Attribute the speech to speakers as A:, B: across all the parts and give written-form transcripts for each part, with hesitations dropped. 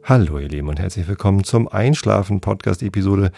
A: Hallo ihr Lieben und herzlich willkommen zum Einschlafen-Podcast Episode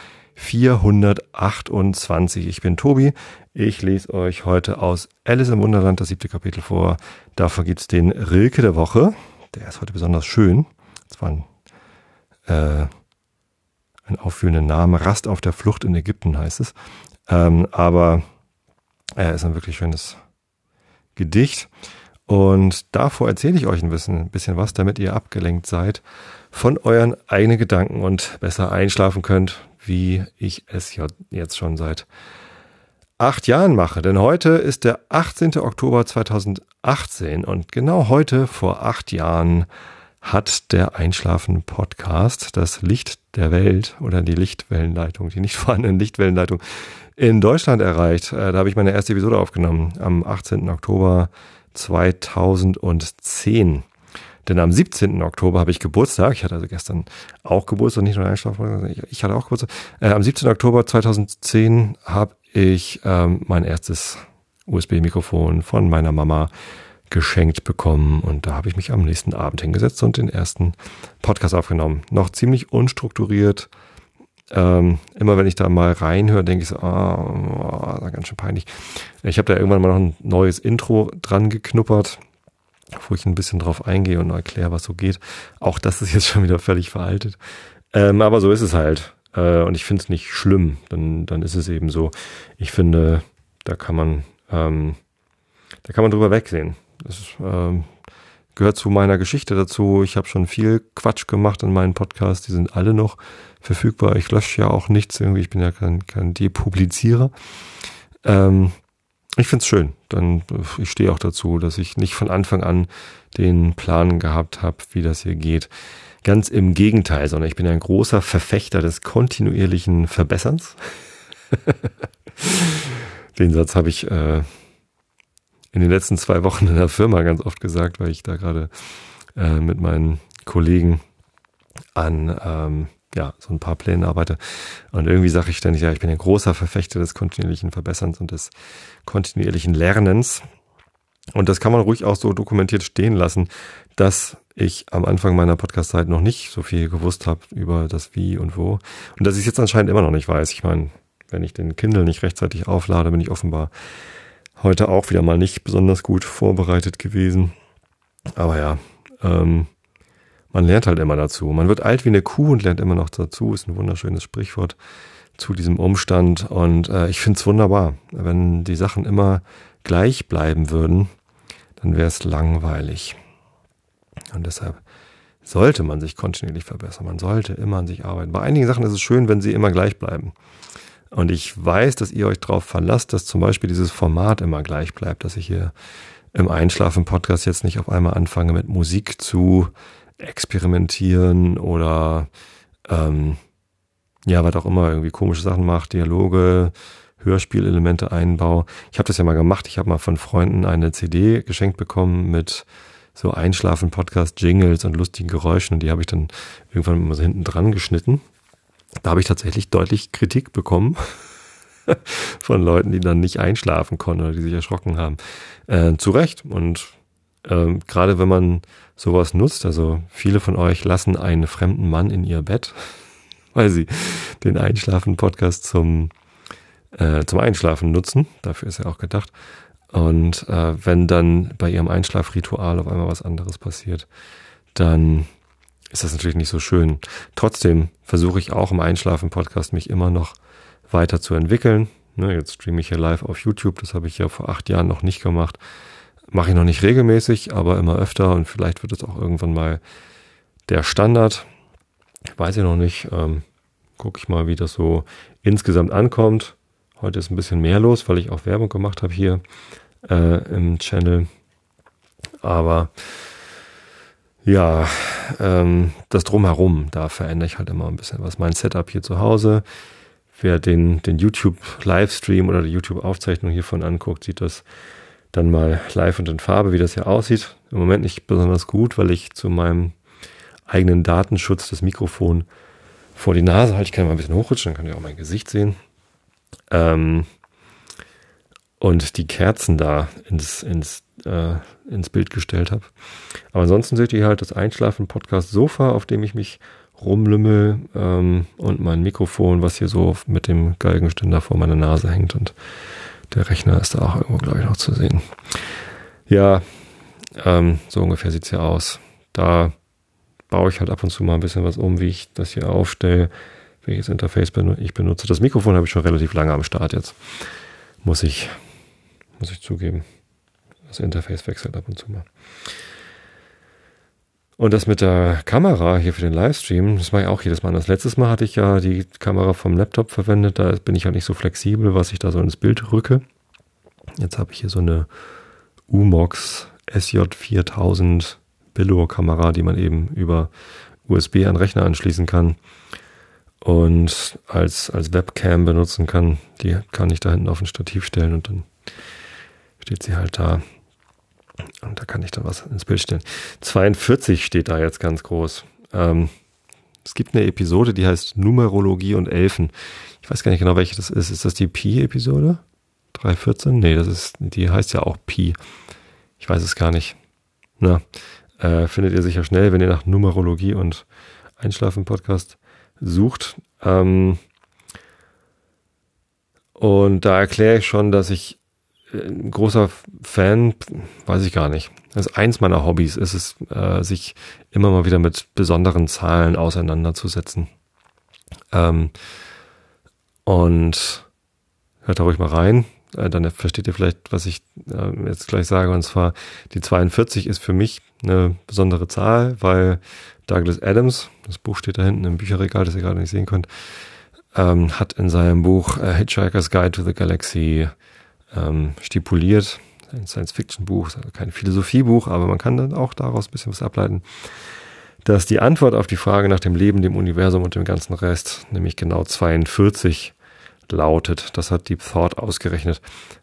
A: 428. Ich bin Tobi, ich lese euch heute aus Alice im Wunderland das 7. Kapitel vor. Dafür gibt es den Rilke der Woche, der ist heute besonders schön. Das war ein aufführender Name, Rast auf der Flucht in Ägypten heißt es. Aber er ist ein wirklich schönes Gedicht. Und davor erzähle ich euch ein bisschen was, damit ihr abgelenkt seid von euren eigenen Gedanken und besser einschlafen könnt, wie ich es jetzt schon seit 8 Jahren mache. Denn heute ist der 18. Oktober 2018 und genau heute vor 8 Jahren hat der Einschlafen-Podcast das Licht der Welt oder die Lichtwellenleitung, die nicht vorhandene Lichtwellenleitung in Deutschland erreicht. Da habe ich meine erste Episode aufgenommen am 18. Oktober 2010. Denn am 17. Oktober habe ich Geburtstag. Ich hatte also gestern auch Geburtstag, nicht nur Einschlafen. Ich hatte auch Geburtstag. Am 17. Oktober 2010 habe ich mein erstes USB-Mikrofon von meiner Mama geschenkt bekommen. Und da habe ich mich am nächsten Abend hingesetzt und den ersten Podcast aufgenommen. Noch ziemlich unstrukturiert. Immer wenn ich da mal reinhöre, denke ich so, das ist ganz schön peinlich. Ich habe da irgendwann mal noch ein neues Intro dran geknuppert, wo ich ein bisschen drauf eingehe und erkläre, was so geht. Auch das ist jetzt schon wieder völlig veraltet. Aber so ist es halt. Und ich finde es nicht schlimm. Dann ist es eben so. Ich finde, da kann man drüber wegsehen. Das gehört zu meiner Geschichte dazu. Ich habe schon viel Quatsch gemacht in meinen Podcasts. Die sind alle noch verfügbar. Ich lösche ja auch nichts irgendwie. Ich bin ja kein Depublizierer. Ich finde es schön. Ich stehe auch dazu, dass ich nicht von Anfang an den Plan gehabt habe, wie das hier geht. Ganz im Gegenteil, sondern ich bin ein großer Verfechter des kontinuierlichen Verbesserns. Den Satz habe ich in den letzten 2 Wochen in der Firma ganz oft gesagt, weil ich da gerade mit meinen Kollegen an so ein paar Plänen arbeite. Und irgendwie sage ich ständig, ja, ich bin ein großer Verfechter des kontinuierlichen Verbesserns und des kontinuierlichen Lernens. Und das kann man ruhig auch so dokumentiert stehen lassen, dass ich am Anfang meiner Podcast-Zeit noch nicht so viel gewusst habe über das Wie und Wo. Und dass ich es jetzt anscheinend immer noch nicht weiß. Ich meine, wenn ich den Kindle nicht rechtzeitig auflade, bin ich offenbar heute auch wieder mal nicht besonders gut vorbereitet gewesen. Aber ja, man lernt halt immer dazu. Man wird alt wie eine Kuh und lernt immer noch dazu. Ist ein wunderschönes Sprichwort zu diesem Umstand. Und ich finde es wunderbar. Wenn die Sachen immer gleich bleiben würden, dann wäre es langweilig. Und deshalb sollte man sich kontinuierlich verbessern. Man sollte immer an sich arbeiten. Bei einigen Sachen ist es schön, wenn sie immer gleich bleiben. Und ich weiß, dass ihr euch darauf verlasst, dass zum Beispiel dieses Format immer gleich bleibt, dass ich hier im Einschlafen-Podcast jetzt nicht auf einmal anfange mit Musik zu experimentieren oder was auch immer, irgendwie komische Sachen macht, Dialoge, Hörspielelemente einbaue. Ich habe das ja mal gemacht. Ich habe mal von Freunden eine CD geschenkt bekommen mit so Einschlafen-Podcast-Jingles und lustigen Geräuschen und die habe ich dann irgendwann mal so hinten dran geschnitten. Da habe ich tatsächlich deutlich Kritik bekommen von Leuten, die dann nicht einschlafen konnten oder die sich erschrocken haben. Zu Recht. Und gerade wenn man sowas nutzt, also viele von euch lassen einen fremden Mann in ihr Bett, weil sie den Einschlafen-Podcast zum Einschlafen nutzen. Dafür ist er auch gedacht. Und wenn dann bei ihrem Einschlafritual auf einmal was anderes passiert, dann ist das natürlich nicht so schön. Trotzdem versuche ich auch im Einschlafen-Podcast mich immer noch weiter zu entwickeln. Jetzt streame ich hier live auf YouTube. Das habe ich ja vor 8 Jahren noch nicht gemacht. Mache ich noch nicht regelmäßig, aber immer öfter und vielleicht wird es auch irgendwann mal der Standard. Weiß ich noch nicht. Gucke ich mal, wie das so insgesamt ankommt. Heute ist ein bisschen mehr los, weil ich auch Werbung gemacht habe hier im Channel. Aber ja, das Drumherum, da verändere ich halt immer ein bisschen was. Mein Setup hier zu Hause. Wer den YouTube-Livestream oder die YouTube-Aufzeichnung hiervon anguckt, sieht das dann mal live und in Farbe, wie das hier aussieht. Im Moment nicht besonders gut, weil ich zu meinem eigenen Datenschutz das Mikrofon vor die Nase halte. Ich kann mal ein bisschen hochrutschen, dann könnt ihr auch mein Gesicht sehen. und die Kerzen da ins Bild gestellt habe. Aber ansonsten seht ihr halt das Einschlafen-Podcast-Sofa, auf dem ich mich rumlümmel, und mein Mikrofon, was hier so mit dem Galgenständer vor meiner Nase hängt, und der Rechner ist da auch irgendwo, glaube ich, noch zu sehen. Ja, so ungefähr sieht's hier aus. Da baue ich halt ab und zu mal ein bisschen was um, wie ich das hier aufstelle, welches Interface ich benutze. Das Mikrofon habe ich schon relativ lange am Start jetzt. Muss ich zugeben. Das Interface wechselt ab und zu mal. Und das mit der Kamera hier für den Livestream, das mache ich auch jedes Mal. Das letztes Mal hatte ich ja die Kamera vom Laptop verwendet. Da bin ich halt nicht so flexibel, was ich da so ins Bild rücke. Jetzt habe ich hier so eine Umox SJ4000 Billo-Kamera, die man eben über USB an Rechner anschließen kann und als Webcam benutzen kann. Die kann ich da hinten auf ein Stativ stellen und dann steht sie halt da. Und da kann ich dann was ins Bild stellen. 42 steht da jetzt ganz groß. Es gibt eine Episode, die heißt Numerologie und Elfen. Ich weiß gar nicht genau, welche das ist. Ist das die Pi-Episode? 314? Nee, die heißt ja auch Pi. Ich weiß es gar nicht. Findet ihr sicher schnell, wenn ihr nach Numerologie und Einschlafen-Podcast sucht. Und da erkläre ich schon, dass ich ein großer Fan, weiß ich gar nicht. Das ist eins meiner Hobbys, ist es, sich immer mal wieder mit besonderen Zahlen auseinanderzusetzen. Und hört da ruhig mal rein. Dann versteht ihr vielleicht, was ich jetzt gleich sage. Und zwar, die 42 ist für mich eine besondere Zahl, weil Douglas Adams, das Buch steht da hinten im Bücherregal, das ihr gerade nicht sehen könnt, hat in seinem Buch Hitchhiker's Guide to the Galaxy stipuliert, ein Science-Fiction-Buch, also kein Philosophiebuch, aber man kann dann auch daraus ein bisschen was ableiten, dass die Antwort auf die Frage nach dem Leben, dem Universum und dem ganzen Rest, nämlich genau 42 lautet. Das hat Deep Thought ausgerechnet.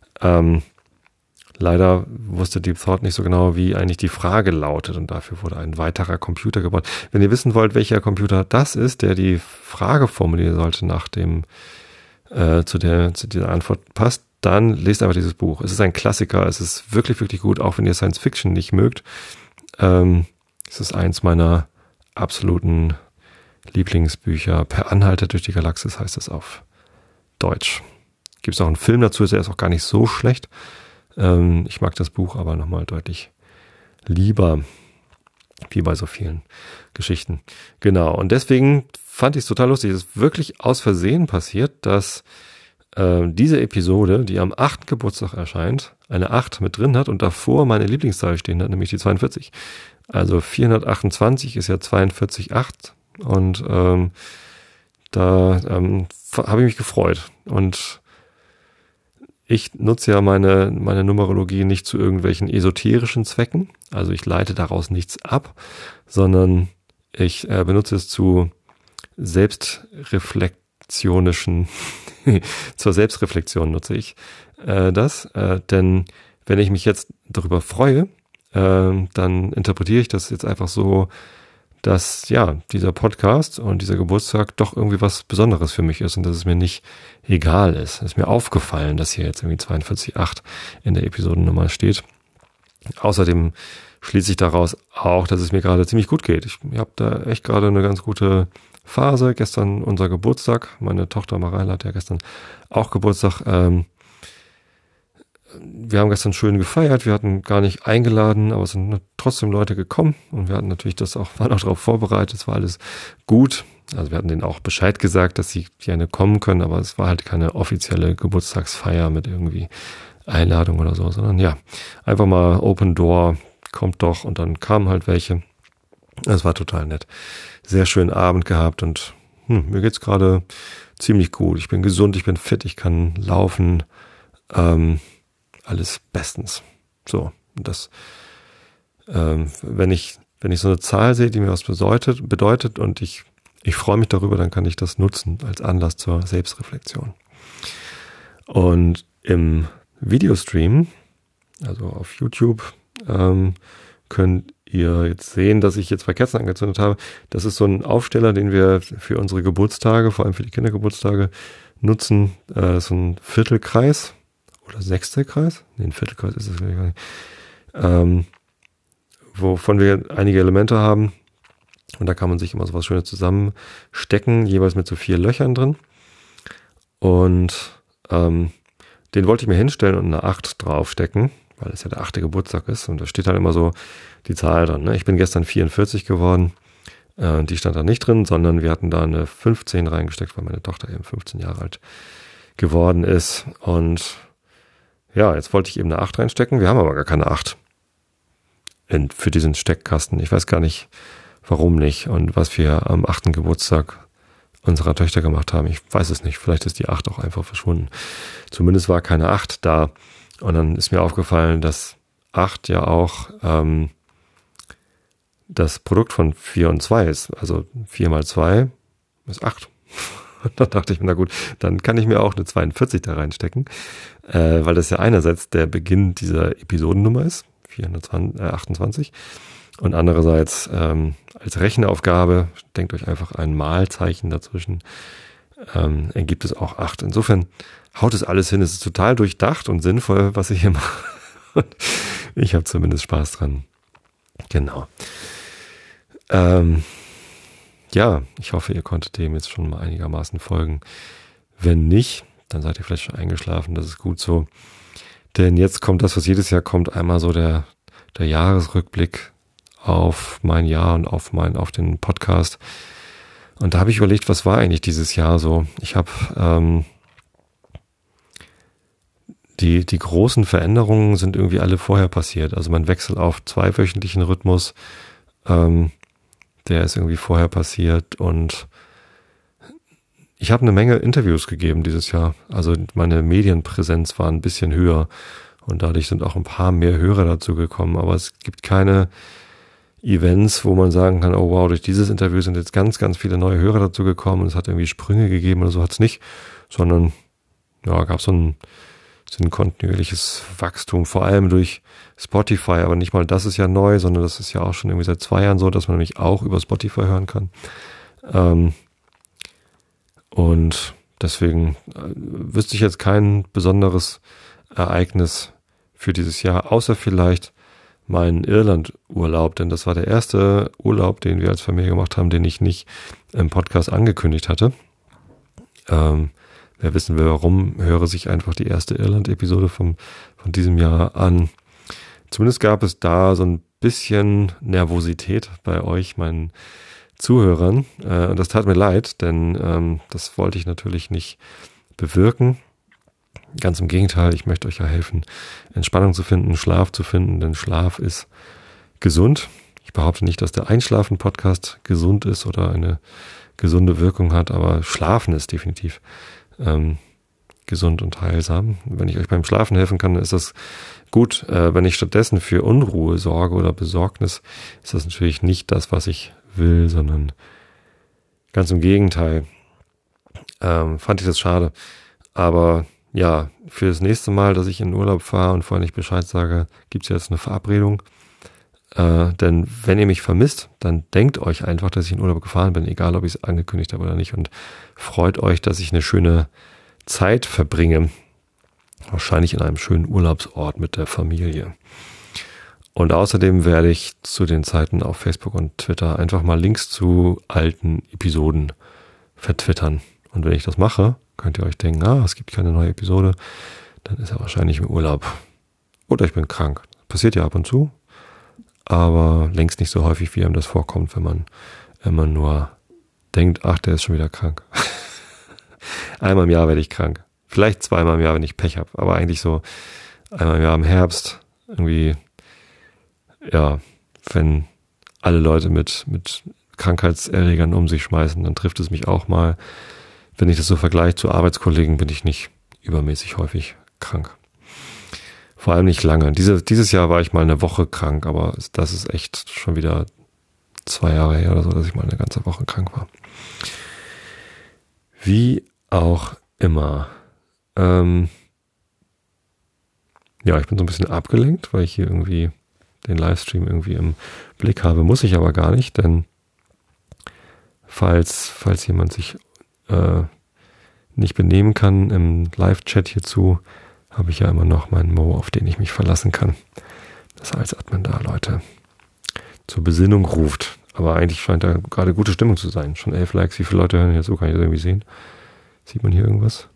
A: Leider wusste Deep Thought nicht so genau, wie eigentlich die Frage lautet, und dafür wurde ein weiterer Computer gebaut. Wenn ihr wissen wollt, welcher Computer das ist, der die Frage formulieren sollte, nach dem zu dieser Antwort passt, dann lest einfach dieses Buch. Es ist ein Klassiker, es ist wirklich, wirklich gut, auch wenn ihr Science Fiction nicht mögt. Es ist eins meiner absoluten Lieblingsbücher. Per Anhalter durch die Galaxis heißt es auf Deutsch. Gibt es auch einen Film dazu, ist er auch gar nicht so schlecht. Ich mag das Buch aber nochmal deutlich lieber, wie bei so vielen Geschichten. Genau, und deswegen fand ich es total lustig. Es ist wirklich aus Versehen passiert, dass diese Episode, die am 8. Geburtstag erscheint, eine 8 mit drin hat und davor meine Lieblingszahl stehen hat, nämlich die 42. Also 428 ist ja 42,8 und da habe ich mich gefreut. Und ich nutze ja meine Numerologie nicht zu irgendwelchen esoterischen Zwecken, also ich leite daraus nichts ab, sondern ich benutze es zu zur Selbstreflexion nutze ich das, denn wenn ich mich jetzt darüber freue, dann interpretiere ich das jetzt einfach so, dass ja dieser Podcast und dieser Geburtstag doch irgendwie was Besonderes für mich ist und dass es mir nicht egal ist. Es ist mir aufgefallen, dass hier jetzt irgendwie 42,8 in der Episodennummer steht. Außerdem schließe ich daraus auch, dass es mir gerade ziemlich gut geht. Ich habe da echt gerade eine ganz gute Phase. Gestern unser Geburtstag. Meine Tochter Mareile hat ja gestern auch Geburtstag. Wir haben gestern schön gefeiert. Wir hatten gar nicht eingeladen, aber es sind trotzdem Leute gekommen. Und wir hatten natürlich waren auch darauf vorbereitet. Es war alles gut. Also wir hatten denen auch Bescheid gesagt, dass sie gerne kommen können. Aber es war halt keine offizielle Geburtstagsfeier mit irgendwie Einladung oder so, sondern ja, einfach mal Open Door, kommt doch. Und dann kamen halt welche. Es war total nett. Sehr schönen Abend gehabt und mir geht's gerade ziemlich gut. Ich bin gesund, ich bin fit, ich kann laufen. Alles bestens. So, das, wenn ich so eine Zahl sehe, die mir was bedeutet und ich freue mich darüber, dann kann ich das nutzen als Anlass zur Selbstreflexion. Und im Videostream, also auf YouTube, könnt ihr jetzt sehen, dass ich jetzt 2 Kerzen angezündet habe. Das ist so ein Aufsteller, den wir für unsere Geburtstage, vor allem für die Kindergeburtstage, nutzen. Das ist ein Viertelkreis oder 6. Kreis, ein Viertelkreis ist es gar nicht, wovon wir einige Elemente haben. Und da kann man sich immer so was Schönes zusammenstecken, jeweils mit so 4 Löchern drin. Und den wollte ich mir hinstellen und eine 8 draufstecken, weil es ja der 8. Geburtstag ist. Und da steht halt immer so die Zahl dran. Ne? Ich bin gestern 44 geworden. Die stand da nicht drin, sondern wir hatten da eine 15 reingesteckt, weil meine Tochter eben 15 Jahre alt geworden ist. Und ja, jetzt wollte ich eben eine 8 reinstecken. Wir haben aber gar keine 8 für diesen Steckkasten. Ich weiß gar nicht, warum nicht und was wir am 8. Geburtstag unserer Töchter gemacht haben. Ich weiß es nicht. Vielleicht ist die 8 auch einfach verschwunden. Zumindest war keine 8 da. Und dann ist mir aufgefallen, dass 8 ja auch das Produkt von 4 und 2 ist. Also 4 mal 2 ist 8. Und dann dachte ich mir, na gut, dann kann ich mir auch eine 42 da reinstecken, weil das ja einerseits der Beginn dieser Episodennummer ist, 428, und andererseits als Rechenaufgabe, denkt euch einfach ein Malzeichen dazwischen, ergibt es auch 8. Insofern haut es alles hin, es ist total durchdacht und sinnvoll, was ich hier mache. Und ich habe zumindest Spaß dran. Genau. Ja, ich hoffe, ihr konntet dem jetzt schon mal einigermaßen folgen. Wenn nicht, dann seid ihr vielleicht schon eingeschlafen, das ist gut so. Denn jetzt kommt das, was jedes Jahr kommt, einmal so der Jahresrückblick auf mein Jahr und auf den Podcast. Und da habe ich überlegt, was war eigentlich dieses Jahr so? Ich habe die großen Veränderungen sind irgendwie alle vorher passiert. Also mein Wechsel auf 2-wöchentlichen Rhythmus, der ist irgendwie vorher passiert und ich habe eine Menge Interviews gegeben dieses Jahr. Also meine Medienpräsenz war ein bisschen höher und dadurch sind auch ein paar mehr Hörer dazu gekommen. Aber es gibt keine Events, wo man sagen kann, oh wow, durch dieses Interview sind jetzt ganz, ganz viele neue Hörer dazu gekommen und es hat irgendwie Sprünge gegeben oder so, hat es nicht, sondern ja, gab so ein kontinuierliches Wachstum, vor allem durch Spotify, aber nicht mal das ist ja neu, sondern das ist ja auch schon irgendwie seit 2 Jahren so, dass man nämlich auch über Spotify hören kann. Und deswegen wüsste ich jetzt kein besonderes Ereignis für dieses Jahr, außer vielleicht meinen Irland-Urlaub, denn das war der erste Urlaub, den wir als Familie gemacht haben, den ich nicht im Podcast angekündigt hatte. Wer wissen will, warum, höre sich einfach die erste Irland-Episode von diesem Jahr an. Zumindest gab es da so ein bisschen Nervosität bei euch, meinen Zuhörern. Und das tat mir leid, denn das wollte ich natürlich nicht bewirken. Ganz im Gegenteil, ich möchte euch ja helfen, Entspannung zu finden, Schlaf zu finden, denn Schlaf ist gesund. Ich behaupte nicht, dass der Einschlafen-Podcast gesund ist oder eine gesunde Wirkung hat, aber Schlafen ist definitiv gesund und heilsam. Wenn ich euch beim Schlafen helfen kann, ist das gut. Wenn ich stattdessen für Unruhe sorge oder Besorgnis, ist das natürlich nicht das, was ich will, sondern ganz im Gegenteil. Fand ich das schade. Aber ja, für das nächste Mal, dass ich in den Urlaub fahre und vorher nicht Bescheid sage, gibt es jetzt eine Verabredung. Denn wenn ihr mich vermisst, dann denkt euch einfach, dass ich in Urlaub gefahren bin, egal ob ich es angekündigt habe oder nicht, und freut euch, dass ich eine schöne Zeit verbringe. Wahrscheinlich in einem schönen Urlaubsort mit der Familie. Und außerdem werde ich zu den Zeiten auf Facebook und Twitter einfach mal Links zu alten Episoden vertwittern. Und wenn ich das mache, könnt ihr euch denken, es gibt keine neue Episode, dann ist er wahrscheinlich im Urlaub. Oder ich bin krank. Passiert ja ab und zu. Aber längst nicht so häufig, wie einem das vorkommt, wenn man immer nur denkt, der ist schon wieder krank. Einmal im Jahr werde ich krank. Vielleicht 2-mal im Jahr, wenn ich Pech habe. Aber eigentlich so einmal im Jahr im Herbst. Irgendwie, ja, wenn alle Leute mit Krankheitserregern um sich schmeißen, dann trifft es mich auch mal. Wenn ich das so vergleiche zu Arbeitskollegen, bin ich nicht übermäßig häufig krank. Vor allem nicht lange. Dieses Jahr war ich mal eine Woche krank, aber das ist echt schon wieder 2 Jahre her oder so, dass ich mal eine ganze Woche krank war. Wie auch immer. Ja, ich bin so ein bisschen abgelenkt, weil ich hier irgendwie den Livestream irgendwie im Blick habe. Muss ich aber gar nicht, denn falls jemand sich nicht benehmen kann im Live-Chat hierzu, habe ich ja immer noch meinen Mo, auf den ich mich verlassen kann. Dass er als Admin da Leute zur Besinnung ruft. Aber eigentlich scheint da gerade gute Stimmung zu sein. Schon 11 Likes. Wie viele Leute hören jetzt so? Kann ich das irgendwie sehen? Sieht man hier irgendwas?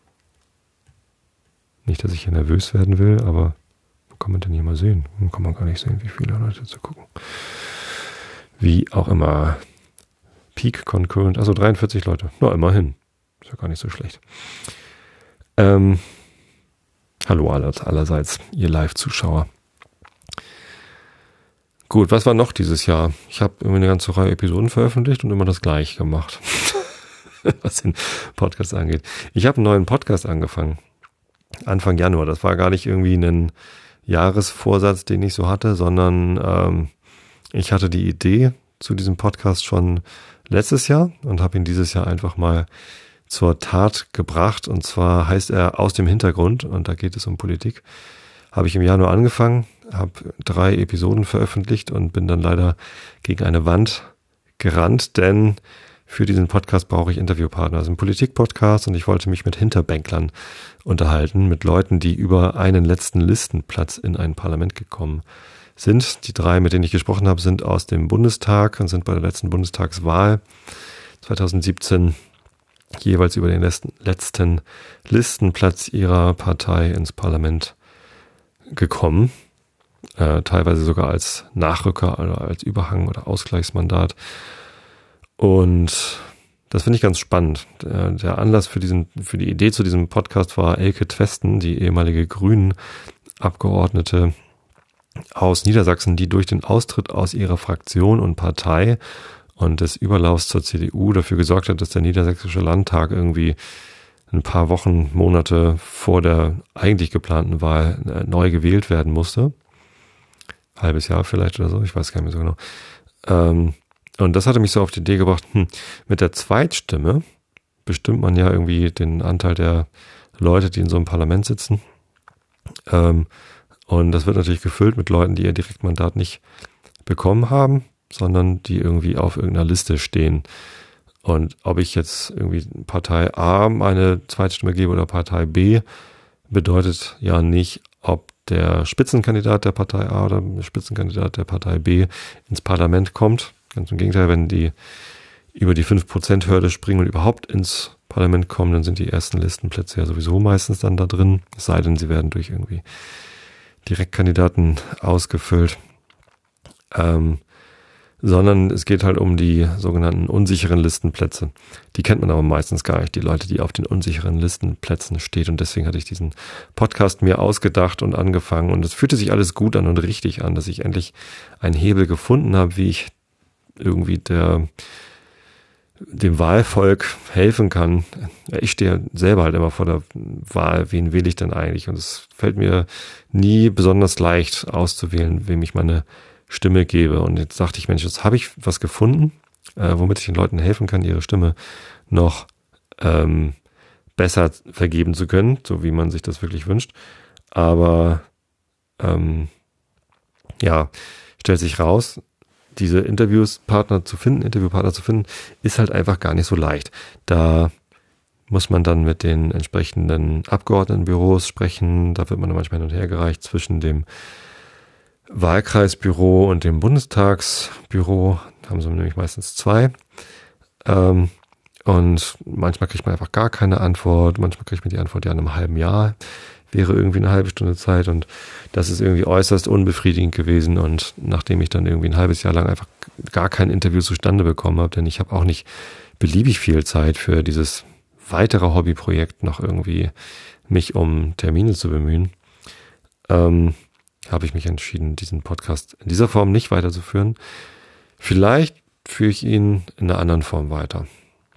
A: Nicht, dass ich hier nervös werden will, aber wo kann man denn hier mal sehen? Kann man gar nicht sehen, wie viele Leute zu gucken. Wie auch immer. Peak Concurrent, also 43 Leute. Na, immerhin. Ist ja gar nicht so schlecht. Hallo allerseits, ihr Live-Zuschauer. Gut, was war noch dieses Jahr? Ich habe irgendwie eine ganze Reihe Episoden veröffentlicht und immer das Gleiche gemacht, was den Podcast angeht. Ich habe einen neuen Podcast angefangen, Anfang Januar. Das war gar nicht irgendwie ein Jahresvorsatz, den ich so hatte, sondern ich hatte die Idee zu diesem Podcast schon letztes Jahr und habe ihn dieses Jahr einfach mal zur Tat gebracht. Und zwar heißt er Aus dem Hintergrund und da geht es um Politik. Habe ich im Januar angefangen, habe 3 Episoden veröffentlicht und bin dann leider gegen eine Wand gerannt, denn für diesen Podcast brauche ich Interviewpartner. Es ist ein Politik-Podcast und ich wollte mich mit Hinterbänklern unterhalten, mit Leuten, die über einen letzten Listenplatz in ein Parlament gekommen sind. Die 3, mit denen ich gesprochen habe, sind aus dem Bundestag und sind bei der letzten Bundestagswahl 2017 jeweils über den letzten Listenplatz ihrer Partei ins Parlament gekommen, teilweise sogar als Nachrücker oder als Überhang oder Ausgleichsmandat. Und das finde ich ganz spannend. Der Anlass für die Idee zu diesem Podcast war Elke Twesten, die ehemalige Grünen-Abgeordnete aus Niedersachsen, die durch den Austritt aus ihrer Fraktion und Partei und des Überlaufs zur CDU dafür gesorgt hat, dass der Niedersächsische Landtag irgendwie ein paar Wochen, Monate vor der eigentlich geplanten Wahl neu gewählt werden musste. Halbes Jahr vielleicht oder so, ich weiß gar nicht mehr so genau. Und das hatte mich so auf die Idee gebracht, mit der Zweitstimme bestimmt man ja irgendwie den Anteil der Leute, die in so einem Parlament sitzen. Und das wird natürlich gefüllt mit Leuten, die ihr Direktmandat nicht bekommen haben, sondern die irgendwie auf irgendeiner Liste stehen. Und ob ich jetzt irgendwie Partei A meine Zweitstimme gebe oder Partei B, bedeutet ja nicht, ob der Spitzenkandidat der Partei A oder der Spitzenkandidat der Partei B ins Parlament kommt. Ganz im Gegenteil, wenn die über die 5%-Hürde springen und überhaupt ins Parlament kommen, dann sind die ersten Listenplätze ja sowieso meistens dann da drin. Es sei denn, sie werden durch irgendwie Direktkandidaten ausgefüllt. Sondern es geht halt um die sogenannten unsicheren Listenplätze. Die kennt man aber meistens gar nicht, die Leute, die auf den unsicheren Listenplätzen steht. Und deswegen hatte ich diesen Podcast mir ausgedacht und angefangen. Und es fühlte sich alles gut an und richtig an, dass ich endlich einen Hebel gefunden habe, wie ich irgendwie dem Wahlvolk helfen kann. Ich stehe selber halt immer vor der Wahl, wen wähle ich denn eigentlich? Und es fällt mir nie besonders leicht auszuwählen, wem ich meine Stimme gebe. Und jetzt dachte ich, Mensch, jetzt habe ich was gefunden, womit ich den Leuten helfen kann, ihre Stimme noch besser vergeben zu können, so wie man sich das wirklich wünscht. Aber stellt sich raus, diese Interviewpartner zu finden, ist halt einfach gar nicht so leicht. Da muss man dann mit den entsprechenden Abgeordnetenbüros sprechen. Da wird man dann manchmal hin und her gereicht zwischen dem Wahlkreisbüro und dem Bundestagsbüro. Da haben sie nämlich meistens 2. Und manchmal kriegt man einfach gar keine Antwort. Manchmal kriegt man die Antwort ja in einem halben Jahr. Wäre irgendwie eine halbe Stunde Zeit. Und das ist irgendwie äußerst unbefriedigend gewesen. Und nachdem ich dann irgendwie ein halbes Jahr lang einfach gar kein Interview zustande bekommen habe, denn ich habe auch nicht beliebig viel Zeit für dieses weitere Hobbyprojekt noch irgendwie mich um Termine zu bemühen, habe ich mich entschieden, diesen Podcast in dieser Form nicht weiterzuführen. Vielleicht führe ich ihn in einer anderen Form weiter.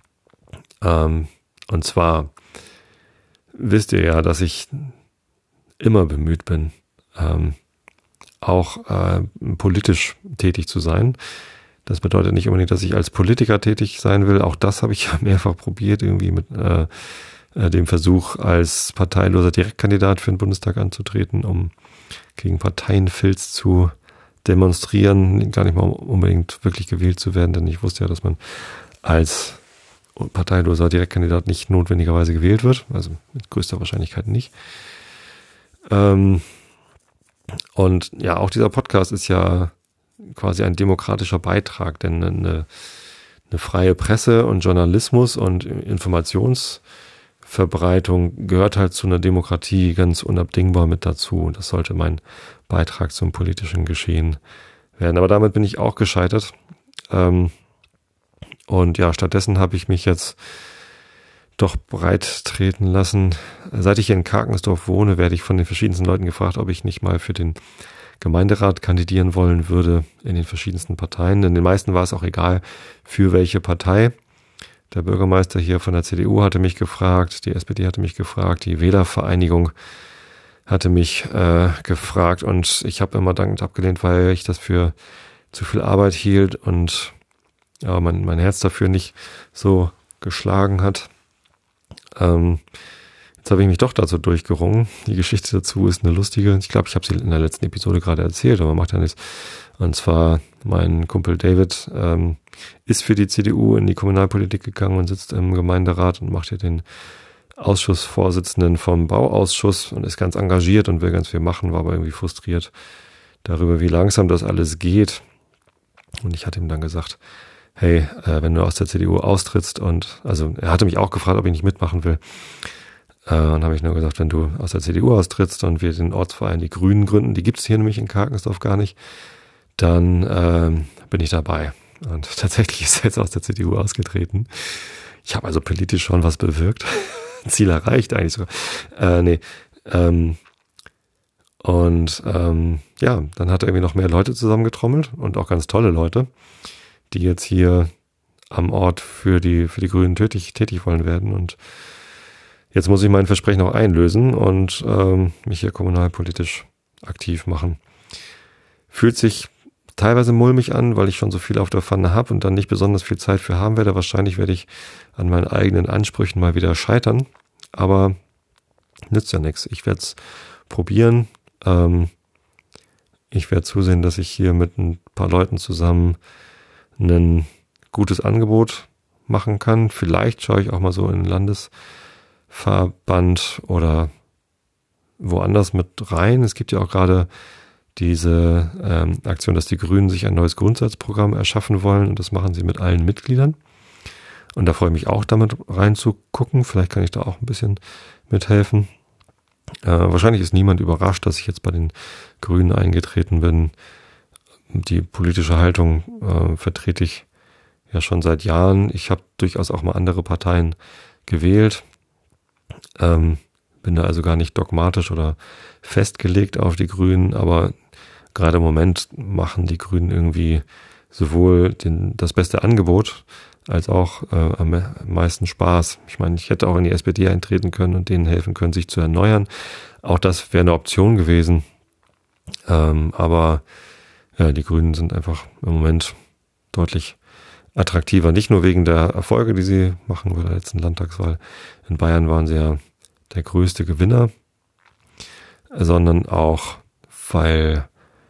A: Und zwar wisst ihr ja, dass ich immer bemüht bin, auch politisch tätig zu sein. Das bedeutet nicht unbedingt, dass ich als Politiker tätig sein will. Auch das habe ich ja mehrfach probiert, irgendwie mit dem Versuch, als parteiloser Direktkandidat für den Bundestag anzutreten, um gegen Parteienfilz zu demonstrieren, gar nicht mal unbedingt wirklich gewählt zu werden, denn ich wusste ja, dass man als parteiloser Direktkandidat nicht notwendigerweise gewählt wird, also mit größter Wahrscheinlichkeit nicht. Und ja, auch dieser Podcast ist ja quasi ein demokratischer Beitrag, denn eine freie Presse und Journalismus und Informationsverbreitung gehört halt zu einer Demokratie ganz unabdingbar mit dazu. Und das sollte mein Beitrag zum politischen Geschehen werden. Aber damit bin ich auch gescheitert. Und ja, stattdessen habe ich mich jetzt doch breit treten lassen. Seit ich hier in Karkensdorf wohne, werde ich von den verschiedensten Leuten gefragt, ob ich nicht mal für den Gemeinderat kandidieren wollen würde in den verschiedensten Parteien. Denn den meisten war es auch egal, für welche Partei. Der Bürgermeister hier von der CDU hatte mich gefragt, die SPD hatte mich gefragt, die Wählervereinigung hatte mich gefragt und ich habe immer dankend abgelehnt, weil ich das für zu viel Arbeit hielt und ja, mein Herz dafür nicht so geschlagen hat. Jetzt habe ich mich doch dazu durchgerungen. Die Geschichte dazu ist eine lustige. Ich glaube, ich habe sie in der letzten Episode gerade erzählt, aber macht ja nichts. Und zwar mein Kumpel David ist für die CDU in die Kommunalpolitik gegangen und sitzt im Gemeinderat und macht hier den Ausschussvorsitzenden vom Bauausschuss und ist ganz engagiert und will ganz viel machen, war aber irgendwie frustriert darüber, wie langsam das alles geht. Und ich hatte ihm dann gesagt, hey, wenn du aus der CDU austrittst also er hatte mich auch gefragt, ob ich nicht mitmachen will. Und habe ich nur gesagt, wenn du aus der CDU austrittst und wir den Ortsverein die Grünen gründen, die gibt es hier nämlich in Karkensdorf gar nicht, dann bin ich dabei. Und tatsächlich ist er jetzt aus der CDU ausgetreten. Ich habe also politisch schon was bewirkt. Ziel erreicht eigentlich sogar. Ja, dann hat er irgendwie noch mehr Leute zusammengetrommelt und auch ganz tolle Leute, die jetzt hier am Ort für die Grünen tätig wollen werden. Und jetzt muss ich mein Versprechen auch einlösen und mich hier kommunalpolitisch aktiv machen. Fühlt sich teilweise mulmig an, weil ich schon so viel auf der Pfanne habe und dann nicht besonders viel Zeit für haben werde. Wahrscheinlich werde ich an meinen eigenen Ansprüchen mal wieder scheitern, aber nützt ja nichts. Ich werde es probieren. Ich werde zusehen, dass ich hier mit ein paar Leuten zusammen ein gutes Angebot machen kann. Vielleicht schaue ich auch mal so in den Landesverband oder woanders mit rein. Es gibt ja auch gerade diese Aktion, dass die Grünen sich ein neues Grundsatzprogramm erschaffen wollen und das machen sie mit allen Mitgliedern. Und da freue ich mich auch, damit reinzugucken. Vielleicht kann ich da auch ein bisschen mithelfen. Wahrscheinlich ist niemand überrascht, dass ich jetzt bei den Grünen eingetreten bin. Die politische Haltung vertrete ich ja schon seit Jahren. Ich habe durchaus auch mal andere Parteien gewählt. Bin da also gar nicht dogmatisch oder festgelegt auf die Grünen, aber gerade im Moment machen die Grünen irgendwie sowohl das beste Angebot als auch am meisten Spaß. Ich meine, ich hätte auch in die SPD eintreten können und denen helfen können, sich zu erneuern. Auch das wäre eine Option gewesen. Aber ja, die Grünen sind einfach im Moment deutlich attraktiver. Nicht nur wegen der Erfolge, die sie machen bei der letzten Landtagswahl. In Bayern waren sie ja der größte Gewinner, sondern auch, weil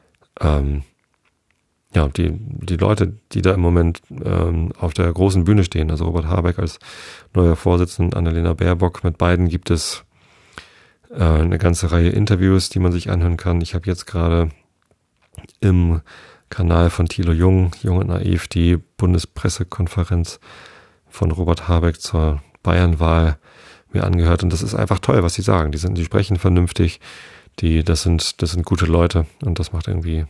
A: die Leute, die da im Moment auf der großen Bühne stehen, also Robert Habeck als neuer Vorsitzender, Annalena Baerbock, mit beiden gibt es eine ganze Reihe Interviews, die man sich anhören kann. Ich habe jetzt gerade im Kanal von Thilo Jung und Naiv, die Bundespressekonferenz von Robert Habeck zur Bayernwahl mir angehört und das ist einfach toll, was sie sagen. Die sprechen vernünftig, das sind gute Leute und das macht irgendwie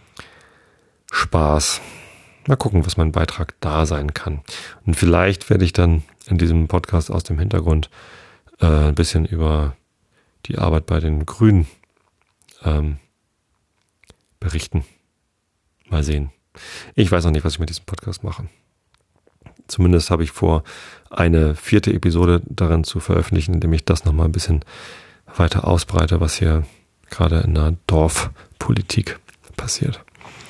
A: Spaß. Mal gucken, was mein Beitrag da sein kann. Und vielleicht werde ich dann in diesem Podcast aus dem Hintergrund ein bisschen über die Arbeit bei den Grünen berichten. Mal sehen. Ich weiß noch nicht, was ich mit diesem Podcast mache. Zumindest habe ich vor, eine 4. Episode darin zu veröffentlichen, indem ich das nochmal ein bisschen weiter ausbreite, was hier gerade in der Dorfpolitik passiert.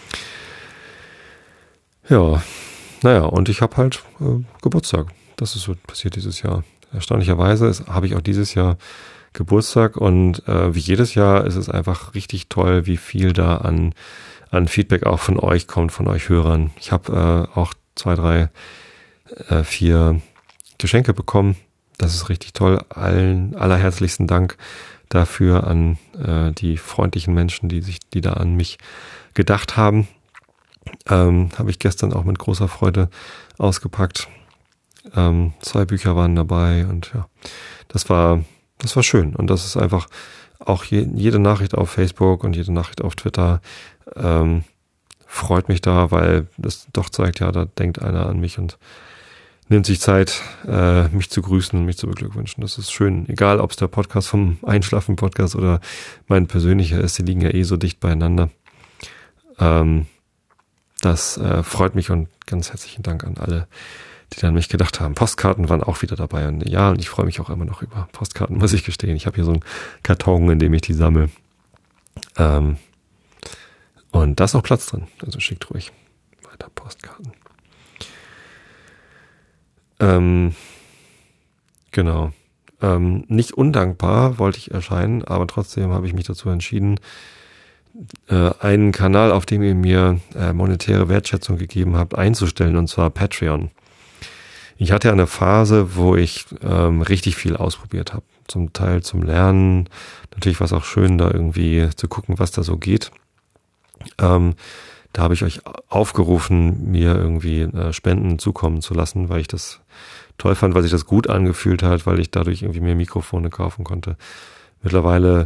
A: Ja, naja, und ich habe halt Geburtstag. Das ist so passiert dieses Jahr. Erstaunlicherweise habe ich auch dieses Jahr Geburtstag und wie jedes Jahr ist es einfach richtig toll, wie viel da an Feedback auch von euch kommt, von euch Hörern. Ich habe auch 2, 3, 4 Geschenke bekommen. Das ist richtig toll. Allerherzlichsten Dank dafür an die freundlichen Menschen, die da an mich gedacht haben. Habe ich gestern auch mit großer Freude ausgepackt. 2 Bücher waren dabei und ja, das war schön. Und das ist einfach auch jede Nachricht auf Facebook und jede Nachricht auf Twitter freut mich da, weil das doch zeigt, ja, da denkt einer an mich und nimmt sich Zeit, mich zu grüßen und mich zu beglückwünschen. Das ist schön. Egal, ob es der Podcast vom Einschlafen-Podcast oder mein persönlicher ist, die liegen ja eh so dicht beieinander. Das freut mich und ganz herzlichen Dank an alle, die an mich gedacht haben. Postkarten waren auch wieder dabei. Und ja, und ich freue mich auch immer noch über Postkarten, muss ich gestehen. Ich habe hier so einen Karton, in dem ich die sammle. Und da ist auch Platz drin. Also schickt ruhig weiter Postkarten. Genau. Nicht undankbar wollte ich erscheinen, aber trotzdem habe ich mich dazu entschieden, einen Kanal, auf dem ihr mir monetäre Wertschätzung gegeben habt, einzustellen, und zwar Patreon. Ich hatte ja eine Phase, wo ich richtig viel ausprobiert habe. Zum Teil zum Lernen. Natürlich war es auch schön, da irgendwie zu gucken, was da so geht. Da habe ich euch aufgerufen, mir irgendwie Spenden zukommen zu lassen, weil ich das toll fand, weil sich das gut angefühlt hat, weil ich dadurch irgendwie mehr Mikrofone kaufen konnte. Mittlerweile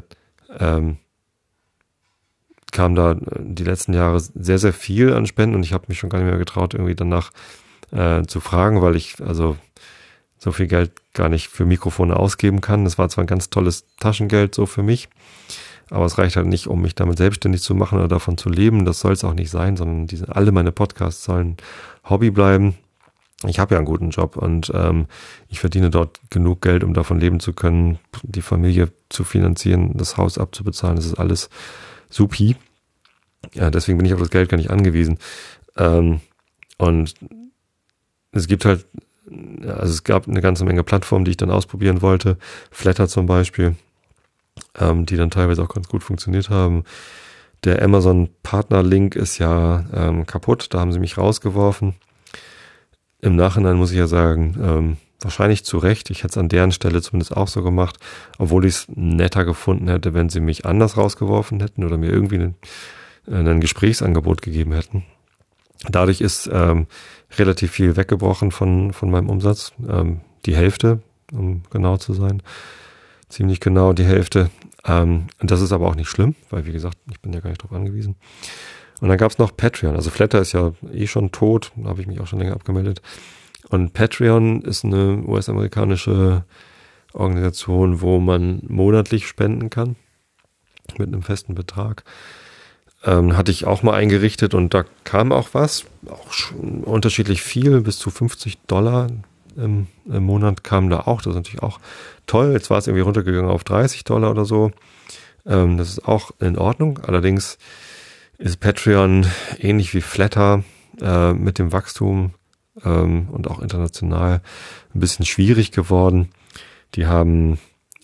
A: kam da die letzten Jahre sehr, sehr viel an Spenden und ich habe mich schon gar nicht mehr getraut, irgendwie danach zu fragen, weil ich also so viel Geld gar nicht für Mikrofone ausgeben kann. Das war zwar ein ganz tolles Taschengeld so für mich, aber es reicht halt nicht, um mich damit selbstständig zu machen oder davon zu leben. Das soll es auch nicht sein, sondern alle meine Podcasts sollen Hobby bleiben. Ich habe ja einen guten Job und ich verdiene dort genug Geld, um davon leben zu können, die Familie zu finanzieren, das Haus abzubezahlen. Das ist alles supi. Ja, deswegen bin ich auf das Geld gar nicht angewiesen. Und es gibt halt, also es gab eine ganze Menge Plattformen, die ich dann ausprobieren wollte. Flatter zum Beispiel, die dann teilweise auch ganz gut funktioniert haben. Der Amazon-Partner-Link ist ja kaputt, da haben sie mich rausgeworfen. Im Nachhinein muss ich ja sagen, wahrscheinlich zu Recht. Ich hätte es an deren Stelle zumindest auch so gemacht, obwohl ich es netter gefunden hätte, wenn sie mich anders rausgeworfen hätten oder mir irgendwie ein Gesprächsangebot gegeben hätten. Dadurch ist relativ viel weggebrochen von meinem Umsatz. Die Hälfte, um genau zu sein. Ziemlich genau die Hälfte. Und das ist aber auch nicht schlimm, weil wie gesagt, ich bin ja gar nicht drauf angewiesen. Und dann gab es noch Patreon. Also Flatter ist ja eh schon tot, da habe ich mich auch schon länger abgemeldet. Und Patreon ist eine US-amerikanische Organisation, wo man monatlich spenden kann mit einem festen Betrag. Hatte ich auch mal eingerichtet und da kam auch was, auch schon unterschiedlich viel, bis zu $50 im Monat kam da auch. Das ist natürlich auch toll. Jetzt war es irgendwie runtergegangen auf $30 oder so. Das ist auch in Ordnung. Allerdings ist Patreon ähnlich wie Flatter mit dem Wachstum und auch international ein bisschen schwierig geworden. Die haben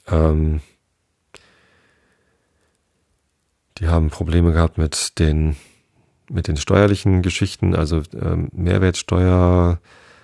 A: Probleme gehabt mit den steuerlichen Geschichten, also Mehrwertsteuer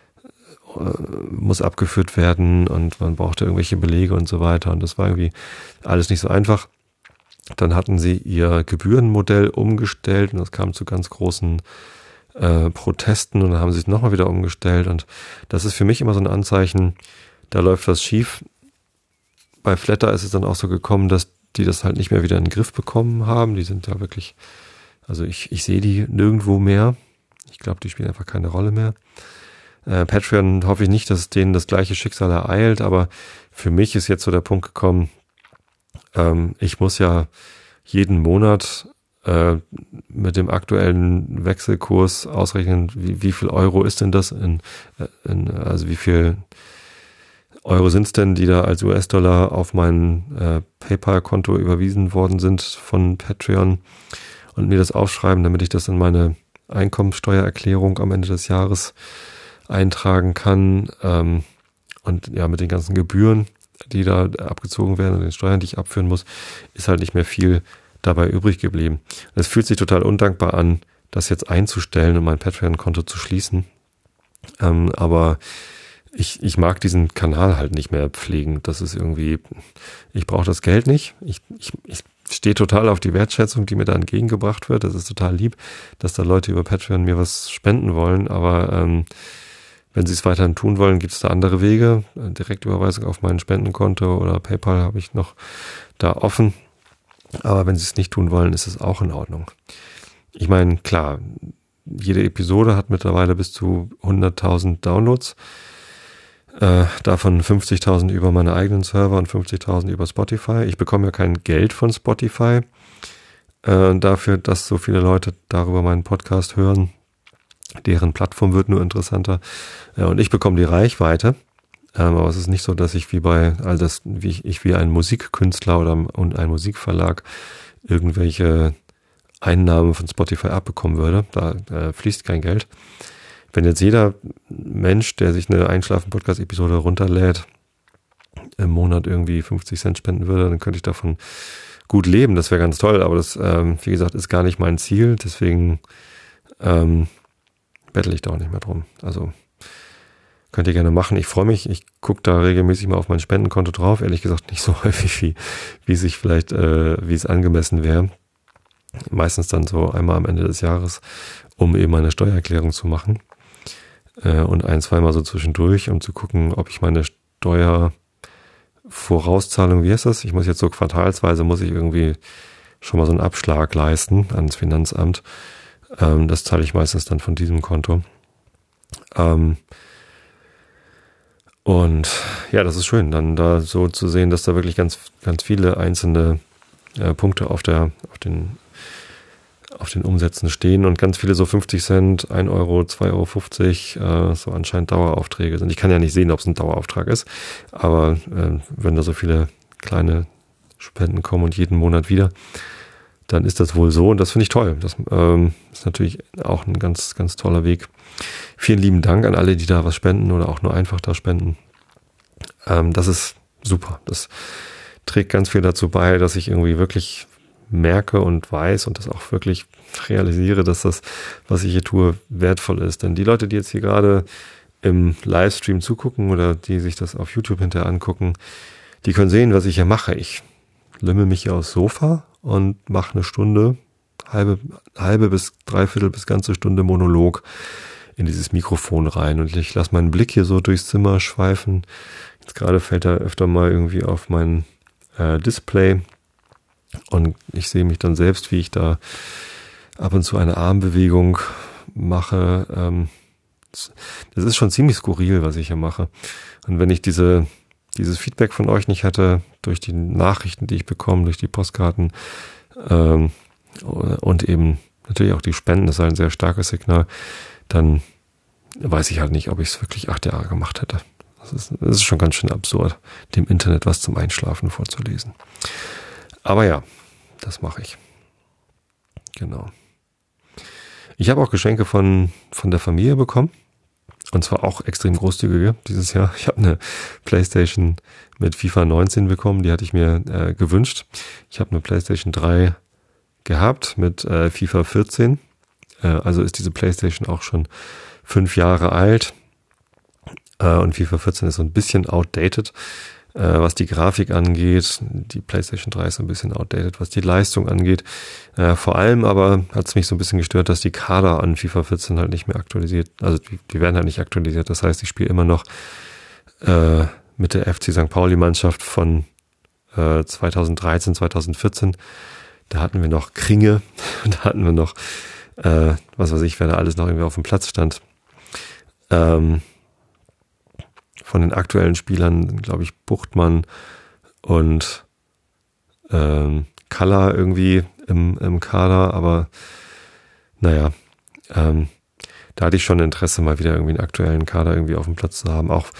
A: muss abgeführt werden und man brauchte irgendwelche Belege und so weiter und das war irgendwie alles nicht so einfach. Dann hatten sie ihr Gebührenmodell umgestellt und das kam zu ganz großen Protesten und dann haben sie es nochmal wieder umgestellt und das ist für mich immer so ein Anzeichen, da läuft was schief. Bei Flatter ist es dann auch so gekommen, dass die das halt nicht mehr wieder in den Griff bekommen haben. Die sind ja wirklich, also ich sehe die nirgendwo mehr. Ich glaube, die spielen einfach keine Rolle mehr. Patreon hoffe ich nicht, dass denen das gleiche Schicksal ereilt, aber für mich ist jetzt so der Punkt gekommen, ich muss ja jeden Monat mit dem aktuellen Wechselkurs ausrechnen, wie viel Euro ist denn das also wie viel Euro sind es denn, die da als US-Dollar auf mein PayPal-Konto überwiesen worden sind von Patreon und mir das aufschreiben, damit ich das in meine Einkommensteuererklärung am Ende des Jahres eintragen kann und ja, mit den ganzen Gebühren, die da abgezogen werden und den Steuern, die ich abführen muss, ist halt nicht mehr viel dabei übrig geblieben. Es fühlt sich total undankbar an, das jetzt einzustellen und mein Patreon-Konto zu schließen, aber ich mag diesen Kanal halt nicht mehr pflegen. Das ist irgendwie, ich brauche das Geld nicht. Ich stehe total auf die Wertschätzung, die mir da entgegengebracht wird. Das ist total lieb, dass da Leute über Patreon mir was spenden wollen. Aber wenn sie es weiterhin tun wollen, gibt es da andere Wege. Direktüberweisung auf mein Spendenkonto oder PayPal habe ich noch da offen. Aber wenn sie es nicht tun wollen, ist es auch in Ordnung. Ich meine, klar, jede Episode hat mittlerweile bis zu 100.000 Downloads. Davon 50.000 über meine eigenen Server und 50.000 über Spotify. Ich bekomme ja kein Geld von Spotify dafür, dass so viele Leute darüber meinen Podcast hören. Deren Plattform wird nur interessanter. Und ich bekomme die Reichweite. Aber es ist nicht so, dass ich wie ein Musikkünstler oder ein Musikverlag irgendwelche Einnahmen von Spotify abbekommen würde. Da fließt kein Geld. Wenn jetzt jeder Mensch, der sich eine Einschlafen-Podcast-Episode runterlädt, im Monat irgendwie 50 Cent spenden würde, dann könnte ich davon gut leben. Das wäre ganz toll, aber das, wie gesagt, ist gar nicht mein Ziel. Deswegen bettel ich da auch nicht mehr drum. Also könnt ihr gerne machen. Ich freue mich. Ich gucke da regelmäßig mal auf mein Spendenkonto drauf. Ehrlich gesagt nicht so häufig, wie es angemessen wäre. Meistens dann so einmal am Ende des Jahres, um eben meine Steuererklärung zu machen. Und zweimal so zwischendurch, um zu gucken, ob ich meine Steuervorauszahlung, wie heißt das? Ich muss jetzt so quartalsweise, muss ich irgendwie schon mal so einen Abschlag leisten ans Finanzamt. Das zahle ich meistens dann von diesem Konto. Und ja, das ist schön, dann da so zu sehen, dass da wirklich ganz, ganz viele einzelne Punkte auf den Umsätzen stehen und ganz viele so 50 Cent, 1 Euro, 2,50 Euro, so anscheinend Daueraufträge sind. Ich kann ja nicht sehen, ob es ein Dauerauftrag ist, aber wenn da so viele kleine Spenden kommen und jeden Monat wieder, dann ist das wohl so und das finde ich toll. Das ist natürlich auch ein ganz, ganz toller Weg. Vielen lieben Dank an alle, die da was spenden oder auch nur einfach da spenden. Das ist super. Das trägt ganz viel dazu bei, dass ich irgendwie wirklich merke und weiß und das auch wirklich realisiere, dass das, was ich hier tue, wertvoll ist. Denn die Leute, die jetzt hier gerade im Livestream zugucken oder die sich das auf YouTube hinterher angucken, die können sehen, was ich hier mache. Ich lümmel mich hier aufs Sofa und mache eine Stunde, halbe bis dreiviertel bis ganze Stunde Monolog in dieses Mikrofon rein und ich lasse meinen Blick hier so durchs Zimmer schweifen. Jetzt gerade fällt er öfter mal irgendwie auf mein Display und ich sehe mich dann selbst, wie ich da ab und zu eine Armbewegung mache. Das ist schon ziemlich skurril, was ich hier mache. Und wenn ich dieses Feedback von euch nicht hätte, durch die Nachrichten, die ich bekomme, durch die Postkarten und eben natürlich auch die Spenden, das ist ein sehr starkes Signal, dann weiß ich halt nicht, ob ich es wirklich 8 Jahre gemacht hätte. Das ist schon ganz schön absurd, dem Internet was zum Einschlafen vorzulesen. Aber ja, das mache ich. Genau. Ich habe auch Geschenke von der Familie bekommen. Und zwar auch extrem großzügige dieses Jahr. Ich habe eine PlayStation mit FIFA 19 bekommen, die hatte ich mir gewünscht. Ich habe eine PlayStation 3 gehabt mit FIFA 14. Also ist diese PlayStation auch schon 5 Jahre alt. Und FIFA 14 ist so ein bisschen outdated, was die Grafik angeht. Die PlayStation 3 ist so ein bisschen outdated, was die Leistung angeht. Vor allem aber hat es mich so ein bisschen gestört, dass die Kader an FIFA 14 halt nicht mehr aktualisiert, also die werden halt nicht aktualisiert. Das heißt, ich spiele immer noch mit der FC St. Pauli-Mannschaft von 2013, 2014. Da hatten wir noch Kringe, da hatten wir noch, was weiß ich, wer da alles noch irgendwie auf dem Platz stand. Von den aktuellen Spielern, glaube ich, Buchtmann und Kalla irgendwie im Kader, aber naja, da hatte ich schon Interesse, mal wieder irgendwie einen aktuellen Kader irgendwie auf dem Platz zu haben, auch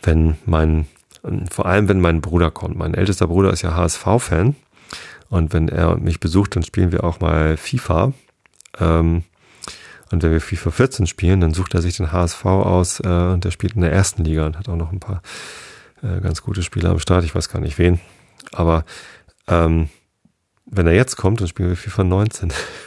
A: vor allem wenn mein Bruder kommt. Mein ältester Bruder ist ja HSV-Fan und wenn er mich besucht, dann spielen wir auch mal FIFA. Und wenn wir FIFA 14 spielen, dann sucht er sich den HSV aus und der spielt in der ersten Liga und hat auch noch ein paar ganz gute Spieler am Start. Ich weiß gar nicht wen. Aber wenn er jetzt kommt, dann spielen wir FIFA 19.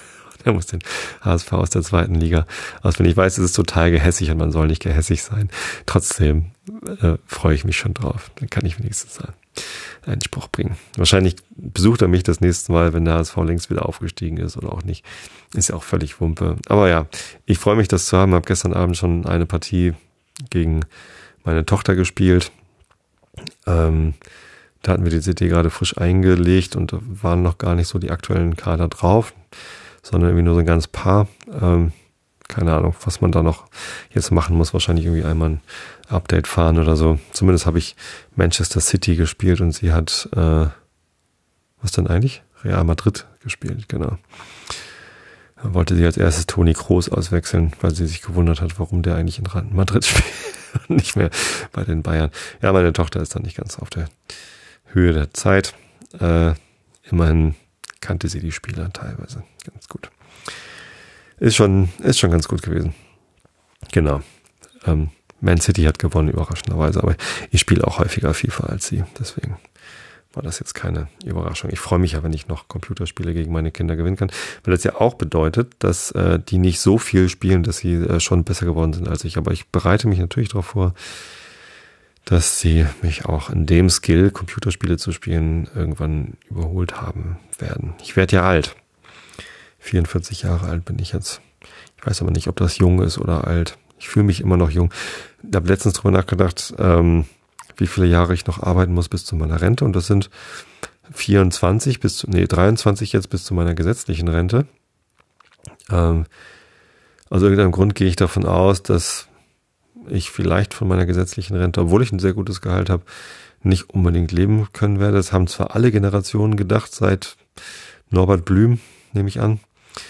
A: Er muss den HSV aus der 2. Liga auswählen. Ich weiß, es ist total gehässig und man soll nicht gehässig sein. Trotzdem freue ich mich schon drauf. Dann kann ich wenigstens einen Spruch bringen. Wahrscheinlich besucht er mich das nächste Mal, wenn der HSV längst wieder aufgestiegen ist oder auch nicht. Ist ja auch völlig Wumpe. Aber ja, ich freue mich, das zu haben. Habe gestern Abend schon eine Partie gegen meine Tochter gespielt. Da hatten wir die CD gerade frisch eingelegt und da waren noch gar nicht so die aktuellen Kader drauf, sondern irgendwie nur so ein ganz paar. Keine Ahnung, was man da noch jetzt machen muss. Wahrscheinlich irgendwie einmal ein Update fahren oder so. Zumindest habe ich Manchester City gespielt und sie hat, was denn eigentlich? Real Madrid gespielt, genau. Da wollte sie als erstes Toni Kroos auswechseln, weil sie sich gewundert hat, warum der eigentlich in Madrid spielt und nicht mehr bei den Bayern. Ja, meine Tochter ist dann nicht ganz auf der Höhe der Zeit. Immerhin kannte sie die Spieler teilweise ganz gut. Ist schon ganz gut gewesen. Genau. Man City hat gewonnen, überraschenderweise, aber ich spiele auch häufiger FIFA als sie, deswegen war das jetzt keine Überraschung. Ich freue mich ja, wenn ich noch Computerspiele gegen meine Kinder gewinnen kann, weil das ja auch bedeutet, dass die nicht so viel spielen, dass sie schon besser geworden sind als ich. Aber ich bereite mich natürlich darauf vor, dass sie mich auch in dem Skill, Computerspiele zu spielen, irgendwann überholt haben werden. Ich werde ja alt. 44 Jahre alt bin ich jetzt. Ich weiß aber nicht, ob das jung ist oder alt. Ich fühle mich immer noch jung. Ich habe letztens drüber nachgedacht, wie viele Jahre ich noch arbeiten muss bis zu meiner Rente. Und das sind 23 23 jetzt bis zu meiner gesetzlichen Rente. Aus irgendeinem Grund gehe ich davon aus, dass ich vielleicht von meiner gesetzlichen Rente, obwohl ich ein sehr gutes Gehalt habe, nicht unbedingt leben können werde. Das haben zwar alle Generationen gedacht, seit Norbert Blüm, nehme ich an.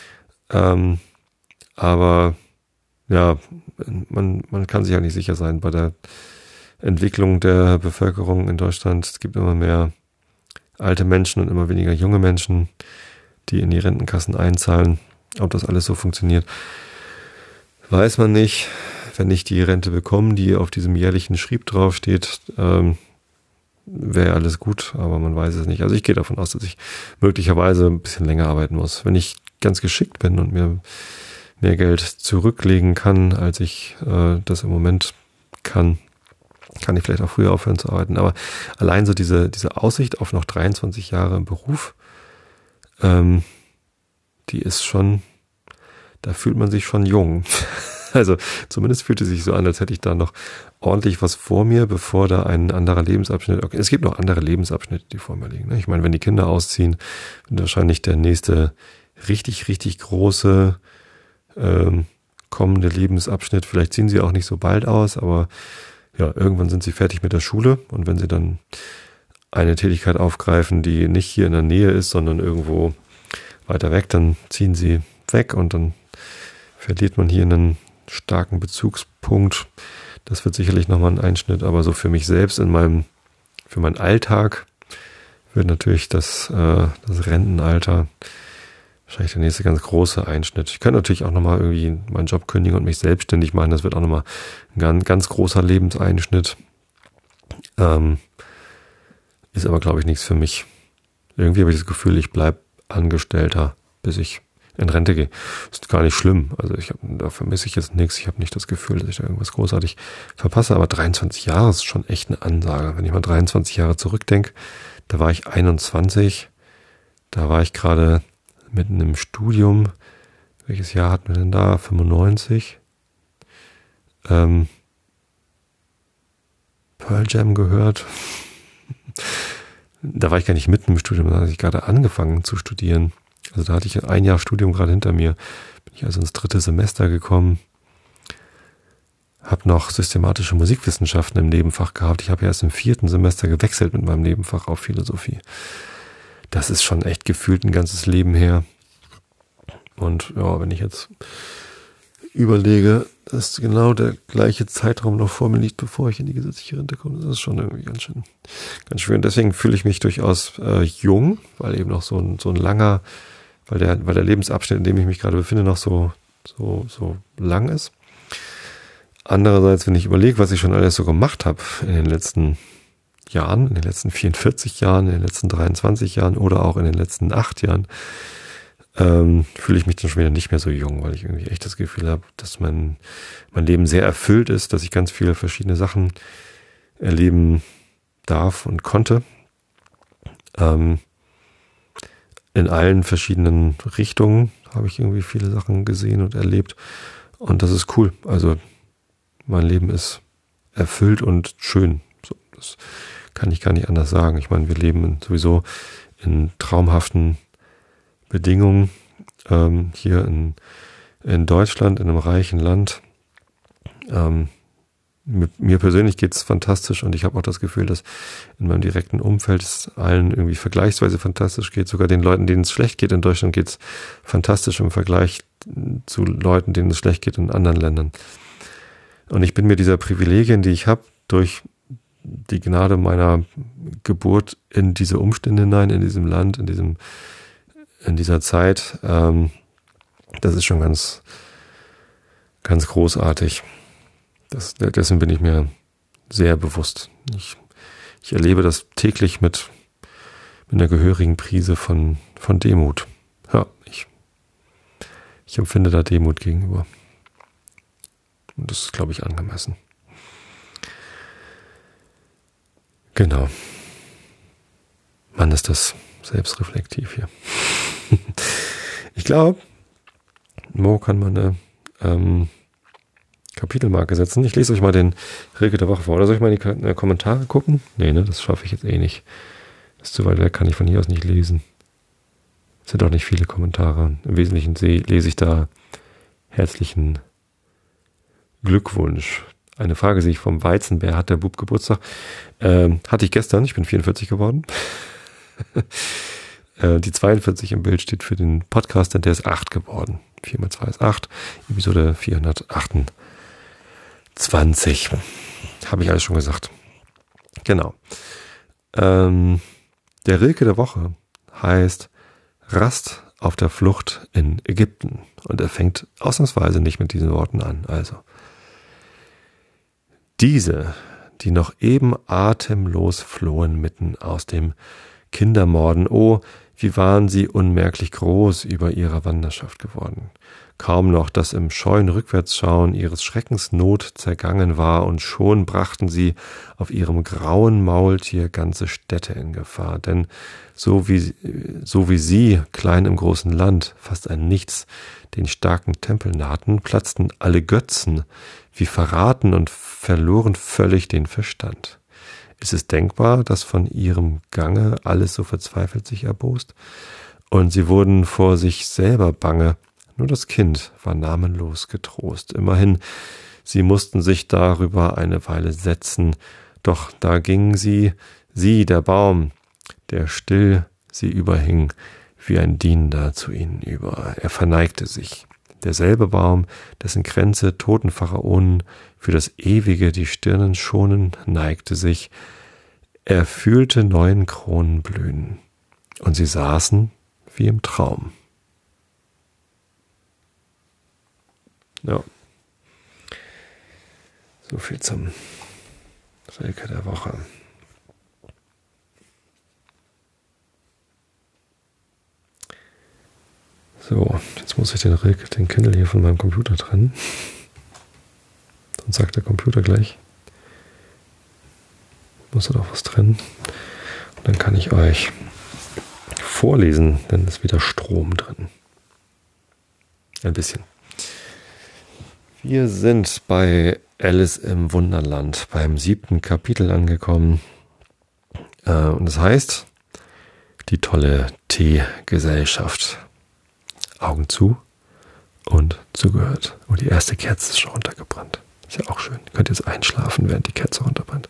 A: Aber ja, man kann sich ja nicht sicher sein bei der Entwicklung der Bevölkerung in Deutschland. Es gibt immer mehr alte Menschen und immer weniger junge Menschen, die in die Rentenkassen einzahlen. Ob das alles so funktioniert, weiß man nicht. Wenn ich die Rente bekomme, die auf diesem jährlichen Schrieb draufsteht, wäre alles gut, aber man weiß es nicht. Also ich gehe davon aus, dass ich möglicherweise ein bisschen länger arbeiten muss. Wenn ich ganz geschickt bin und mir mehr Geld zurücklegen kann, als ich das im Moment kann ich vielleicht auch früher aufhören zu arbeiten. Aber allein so diese Aussicht auf noch 23 Jahre im Beruf, die ist schon, da fühlt man sich schon jung. Also zumindest fühlt es sich so an, als hätte ich da noch ordentlich was vor mir, bevor da ein anderer Lebensabschnitt, okay, es gibt noch andere Lebensabschnitte, die vor mir liegen. Ne? Ich meine, wenn die Kinder ausziehen, wird wahrscheinlich der nächste richtig, richtig große kommende Lebensabschnitt. Vielleicht ziehen sie auch nicht so bald aus, aber ja, irgendwann sind sie fertig mit der Schule und wenn sie dann eine Tätigkeit aufgreifen, die nicht hier in der Nähe ist, sondern irgendwo weiter weg, dann ziehen sie weg und dann verliert man hier einen starken Bezugspunkt. Das wird sicherlich nochmal ein Einschnitt, aber so für mich selbst für meinen Alltag wird natürlich das Rentenalter wahrscheinlich der nächste ganz große Einschnitt. Ich könnte natürlich auch nochmal irgendwie meinen Job kündigen und mich selbstständig machen. Das wird auch nochmal ein ganz großer Lebenseinschnitt. Ist aber, glaube ich, nichts für mich. Irgendwie habe ich das Gefühl, ich bleibe Angestellter, bis ich in Rente gehe. Ist gar nicht schlimm. Also da vermisse ich jetzt nichts. Ich habe nicht das Gefühl, dass ich da irgendwas großartig verpasse. Aber 23 Jahre ist schon echt eine Ansage. Wenn ich mal 23 Jahre zurückdenke, da war ich 21. Da war ich gerade mitten im Studium. Welches Jahr hatten wir denn da? 95. Pearl Jam gehört. Da war ich gar nicht mitten im Studium, da hatte ich gerade angefangen zu studieren. Also da hatte ich ein Jahr Studium gerade hinter mir. Bin ich also ins 3. Semester gekommen. Habe noch systematische Musikwissenschaften im Nebenfach gehabt. Ich habe ja erst im 4. Semester gewechselt mit meinem Nebenfach auf Philosophie. Das ist schon echt gefühlt ein ganzes Leben her. Und ja, wenn ich jetzt überlege, dass genau der gleiche Zeitraum noch vor mir liegt, bevor ich in die gesetzliche Rente komme, das ist schon irgendwie ganz schön. Deswegen fühle ich mich durchaus jung, weil eben noch so ein langer, weil der Lebensabschnitt, in dem ich mich gerade befinde, noch so lang ist. Andererseits, wenn ich überlege, was ich schon alles so gemacht habe in den letzten Jahren, in den letzten 44 Jahren, in den letzten 23 Jahren oder auch in den letzten 8 Jahren, fühle ich mich dann schon wieder nicht mehr so jung, weil ich irgendwie echt das Gefühl habe, dass mein Leben sehr erfüllt ist, dass ich ganz viele verschiedene Sachen erleben darf und konnte. In allen verschiedenen Richtungen habe ich irgendwie viele Sachen gesehen und erlebt. Und das ist cool. Also mein Leben ist erfüllt und schön. So, das kann ich gar nicht anders sagen. Ich meine, wir leben sowieso in traumhaften Bedingungen hier in Deutschland, in einem reichen Land. Mir persönlich geht's fantastisch und ich habe auch das Gefühl, dass in meinem direkten Umfeld es allen irgendwie vergleichsweise fantastisch geht. Sogar den Leuten, denen es schlecht geht in Deutschland, geht's fantastisch im Vergleich zu Leuten, denen es schlecht geht in anderen Ländern. Und ich bin mir dieser Privilegien, die ich habe, durch die Gnade meiner Geburt in diese Umstände hinein, in diesem Land, in dieser Zeit, das ist schon ganz, ganz großartig. Dessen bin ich mir sehr bewusst. Ich erlebe das täglich mit einer gehörigen Prise von Demut. Ja, ich empfinde da Demut gegenüber. Und das ist, glaube ich, angemessen. Genau. Mann, ist das selbstreflektiv hier. Ich glaube, Mo kann mal eine Kapitelmarke setzen. Ich lese euch mal den Rilke der Woche vor. Oder soll ich mal in die Kommentare gucken? Nee, ne, das schaffe ich jetzt eh nicht. Das ist zu weit weg, kann ich von hier aus nicht lesen. Es sind auch nicht viele Kommentare. Im Wesentlichen lese ich da herzlichen Glückwunsch. Eine Frage sehe ich vom Weizenbär. Hat der Bub Geburtstag? Hatte ich gestern. Ich bin 44 geworden. Die 42 im Bild steht für den Podcast, denn der ist 8 geworden. 4 mal 2 ist 8. Episode 428. Habe ich alles schon gesagt. Genau. Der Rilke der Woche heißt Rast auf der Flucht in Ägypten. Und er fängt ausnahmsweise nicht mit diesen Worten an. Also, diese, die noch eben atemlos flohen mitten aus dem Kindermorden, oh, wie waren sie unmerklich groß über ihrer Wanderschaft geworden. Kaum noch, dass im scheuen Rückwärtsschauen ihres Schreckens Not zergangen war, und schon brachten sie auf ihrem grauen Maultier ganze Städte in Gefahr. Denn so wie sie, klein im großen Land, fast ein Nichts, den starken Tempel nahten, platzten alle Götzen, wie verraten und verloren völlig den Verstand. Ist es denkbar, dass von ihrem Gange alles so verzweifelt sich erbost? Und sie wurden vor sich selber bange. Nur das Kind war namenlos getrost. Immerhin, sie mussten sich darüber eine Weile setzen. Doch da ging sie, der Baum, der still sie überhing, wie ein Dienender zu ihnen über. Er verneigte sich. Derselbe Baum, dessen Kränze toten Pharaonen für das Ewige die Stirnen schonen, neigte sich. Er fühlte neuen Kronen blühen. Und sie saßen wie im Traum. Ja. So viel zum Rilke der Woche. So, jetzt muss ich den Kindle hier von meinem Computer trennen. Sonst sagt der Computer gleich, muss er doch was trennen. Und dann kann ich euch vorlesen, denn es ist wieder Strom drin. Ein bisschen. Wir sind bei Alice im Wunderland, beim 7. Kapitel angekommen. Und es heißt, die tolle Teegesellschaft. Augen zu und zugehört. Oh, die erste Kerze ist schon runtergebrannt. Ist ja auch schön. Ihr könnt jetzt einschlafen, während die Kerze runterbrennt.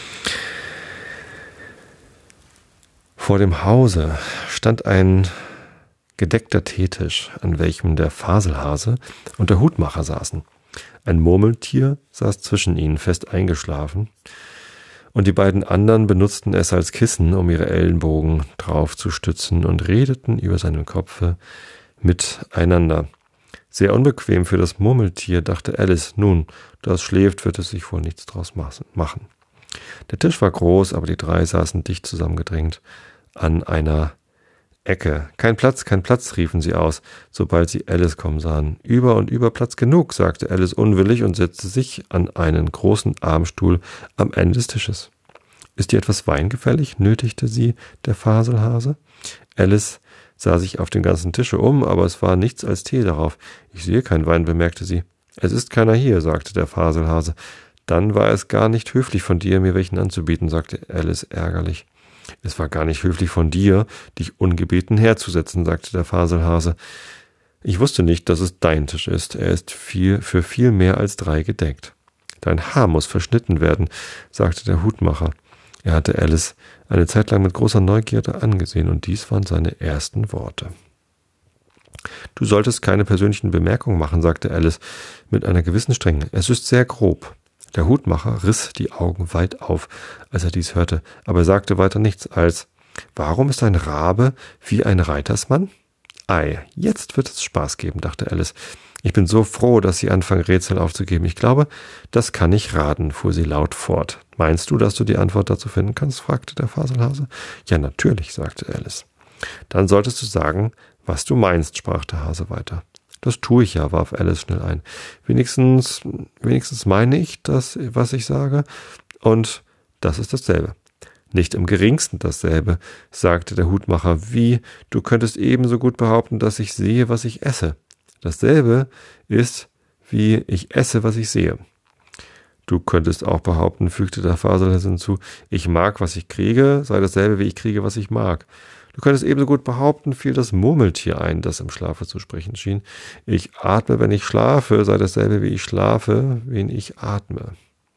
A: Vor dem Hause stand ein gedeckter Teetisch, an welchem der Faselhase und der Hutmacher saßen. Ein Murmeltier saß zwischen ihnen, fest eingeschlafen, und die beiden anderen benutzten es als Kissen, um ihre Ellenbogen drauf zu stützen, und redeten über seinem Kopfe miteinander. Sehr unbequem für das Murmeltier, dachte Alice. Nun, da es schläft, wird es sich wohl nichts draus machen. Der Tisch war groß, aber die drei saßen dicht zusammengedrängt an einer Ecke. Kein Platz, riefen sie aus, sobald sie Alice kommen sahen. Über und über Platz genug, sagte Alice unwillig und setzte sich an einen großen Armstuhl am Ende des Tisches. Ist dir etwas Wein gefällig? Nötigte sie der Faselhase. Alice sah sich auf den ganzen Tische um, aber es war nichts als Tee darauf. Ich sehe keinen Wein, bemerkte sie. Es ist keiner hier, sagte der Faselhase. Dann war es gar nicht höflich von dir, mir welchen anzubieten, sagte Alice ärgerlich. Es war gar nicht höflich von dir, dich ungebeten herzusetzen, sagte der Faselhase. Ich wusste nicht, dass es dein Tisch ist. Er ist für viel mehr als 3 gedeckt. Dein Haar muss verschnitten werden, sagte der Hutmacher. Er hatte Alice eine Zeit lang mit großer Neugierde angesehen, und dies waren seine ersten Worte. Du solltest keine persönlichen Bemerkungen machen, sagte Alice mit einer gewissen Strenge. Es ist sehr grob. Der Hutmacher riss die Augen weit auf, als er dies hörte, aber er sagte weiter nichts als: Warum ist ein Rabe wie ein Reitersmann? Ei, jetzt wird es Spaß geben, dachte Alice. Ich bin so froh, dass Sie anfangen, Rätsel aufzugeben. Ich glaube, das kann ich raten, fuhr sie laut fort. Meinst du, dass du die Antwort dazu finden kannst? Fragte der Faselhase. Ja, natürlich, sagte Alice. Dann solltest du sagen, was du meinst, sprach der Hase weiter. Das tue ich ja, warf Alice schnell ein. Wenigstens meine ich das, was ich sage, und das ist dasselbe. Nicht im geringsten dasselbe, sagte der Hutmacher. Wie, du könntest ebenso gut behaupten, dass ich sehe, was ich esse. Dasselbe ist, wie ich esse, was ich sehe. Du könntest auch behaupten, fügte der Faselhase hinzu, ich mag, was ich kriege, sei dasselbe, wie ich kriege, was ich mag. Du könntest ebenso gut behaupten, fiel das Murmeltier ein, das im Schlafe zu sprechen schien. Ich atme, wenn ich schlafe, sei dasselbe, wie ich schlafe, wen ich atme.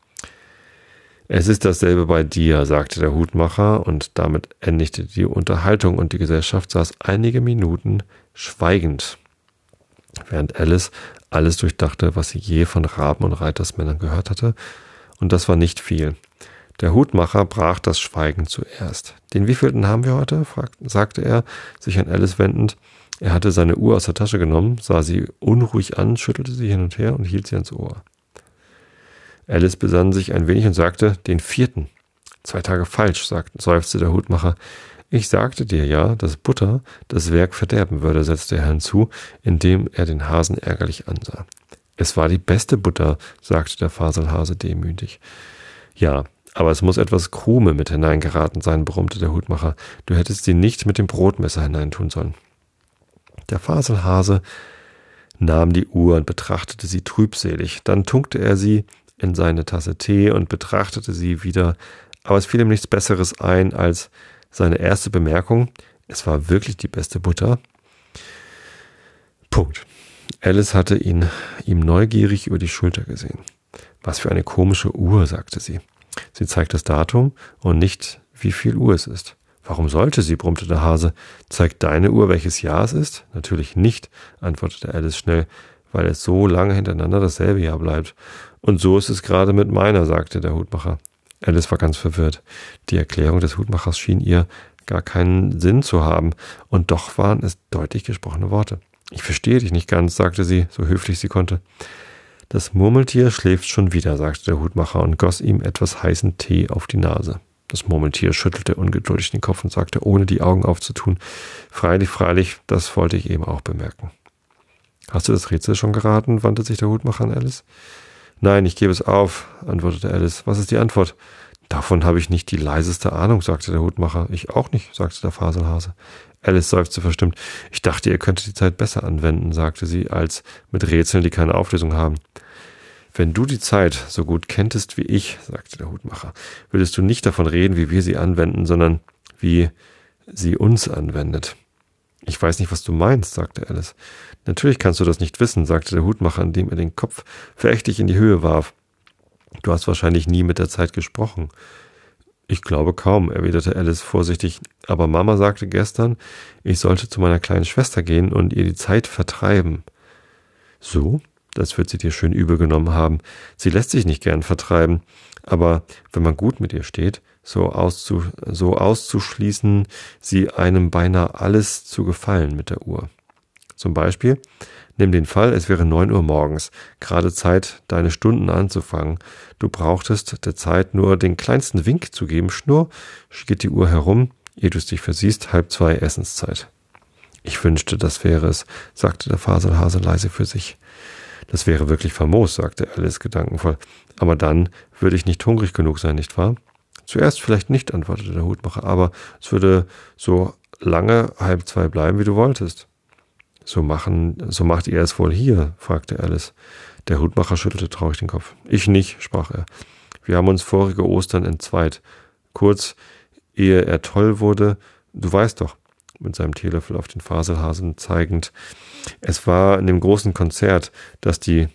A: Es ist dasselbe bei dir, sagte der Hutmacher, und damit endigte die Unterhaltung, und die Gesellschaft saß einige Minuten schweigend, während Alice alles durchdachte, was sie je von Raben und Reitersmännern gehört hatte, und das war nicht viel. Der Hutmacher brach das Schweigen zuerst. Den wievielten haben wir heute? Sagte er, sich an Alice wendend. Er hatte seine Uhr aus der Tasche genommen, sah sie unruhig an, schüttelte sie hin und her und hielt sie ans Ohr. Alice besann sich ein wenig und sagte, den 4. 2 Tage falsch, seufzte der Hutmacher. Ich sagte dir ja, dass Butter das Werk verderben würde, setzte er hinzu, indem er den Hasen ärgerlich ansah. Es war die beste Butter, sagte der Faselhase demütig. Ja, aber es muss etwas Krume mit hineingeraten sein, brummte der Hutmacher. Du hättest sie nicht mit dem Brotmesser hineintun sollen. Der Faselhase nahm die Uhr und betrachtete sie trübselig. Dann tunkte er sie in seine Tasse Tee und betrachtete sie wieder, aber es fiel ihm nichts Besseres ein als seine erste Bemerkung. Es war wirklich die beste Butter. Punkt. Alice hatte ihm neugierig über die Schulter gesehen. Was für eine komische Uhr, sagte sie. Sie zeigt das Datum und nicht, wie viel Uhr es ist. Warum sollte sie, brummte der Hase. Zeigt deine Uhr, welches Jahr es ist? Natürlich nicht, antwortete Alice schnell, weil es so lange hintereinander dasselbe Jahr bleibt. Und so ist es gerade mit meiner, sagte der Hutmacher. Alice war ganz verwirrt. Die Erklärung des Hutmachers schien ihr gar keinen Sinn zu haben, und doch waren es deutlich gesprochene Worte. Ich verstehe dich nicht ganz, sagte sie, so höflich sie konnte. Das Murmeltier schläft schon wieder, sagte der Hutmacher und goss ihm etwas heißen Tee auf die Nase. Das Murmeltier schüttelte ungeduldig den Kopf und sagte, ohne die Augen aufzutun, freilich, das wollte ich eben auch bemerken. Hast du das Rätsel schon geraten? Wandte sich der Hutmacher an Alice. Nein, ich gebe es auf, antwortete Alice. Was ist die Antwort? Davon habe ich nicht die leiseste Ahnung, sagte der Hutmacher. Ich auch nicht, sagte der Faselhase. Alice seufzte verstimmt. Ich dachte, ihr könntet die Zeit besser anwenden, sagte sie, als mit Rätseln, die keine Auflösung haben. Wenn du die Zeit so gut kenntest wie ich, sagte der Hutmacher, würdest du nicht davon reden, wie wir sie anwenden, sondern wie sie uns anwendet. Ich weiß nicht, was du meinst, sagte Alice. Natürlich kannst du das nicht wissen, sagte der Hutmacher, indem er den Kopf verächtlich in die Höhe warf. Du hast wahrscheinlich nie mit der Zeit gesprochen. Ich glaube kaum, erwiderte Alice vorsichtig, aber Mama sagte gestern, ich sollte zu meiner kleinen Schwester gehen und ihr die Zeit vertreiben. So? Das wird sie dir schön übel genommen haben. Sie lässt sich nicht gern vertreiben, aber wenn man gut mit ihr steht, so auszuschließen, sie einem beinahe alles zu gefallen mit der Uhr. Zum Beispiel, nimm den Fall, es wäre 9 Uhr morgens, gerade Zeit, deine Stunden anzufangen. Du brauchtest der Zeit nur den kleinsten Wink zu geben, schnurr, geht die Uhr herum, ehe du es dich versiehst, 1:30 Essenszeit. Ich wünschte, das wäre es, sagte der Faselhase leise für sich. Das wäre wirklich famos, sagte Alice gedankenvoll. Aber dann würde ich nicht hungrig genug sein, nicht wahr? Zuerst vielleicht nicht, antwortete der Hutmacher, aber es würde so lange 1:30 bleiben, wie du wolltest. So macht ihr es wohl hier? Fragte Alice. Der Hutmacher schüttelte traurig den Kopf. Ich nicht, sprach er. Wir haben uns vorige Ostern entzweit. Kurz, ehe er toll wurde, du weißt doch, mit seinem Teelöffel auf den Faselhasen zeigend. Es war in dem großen Konzert, das die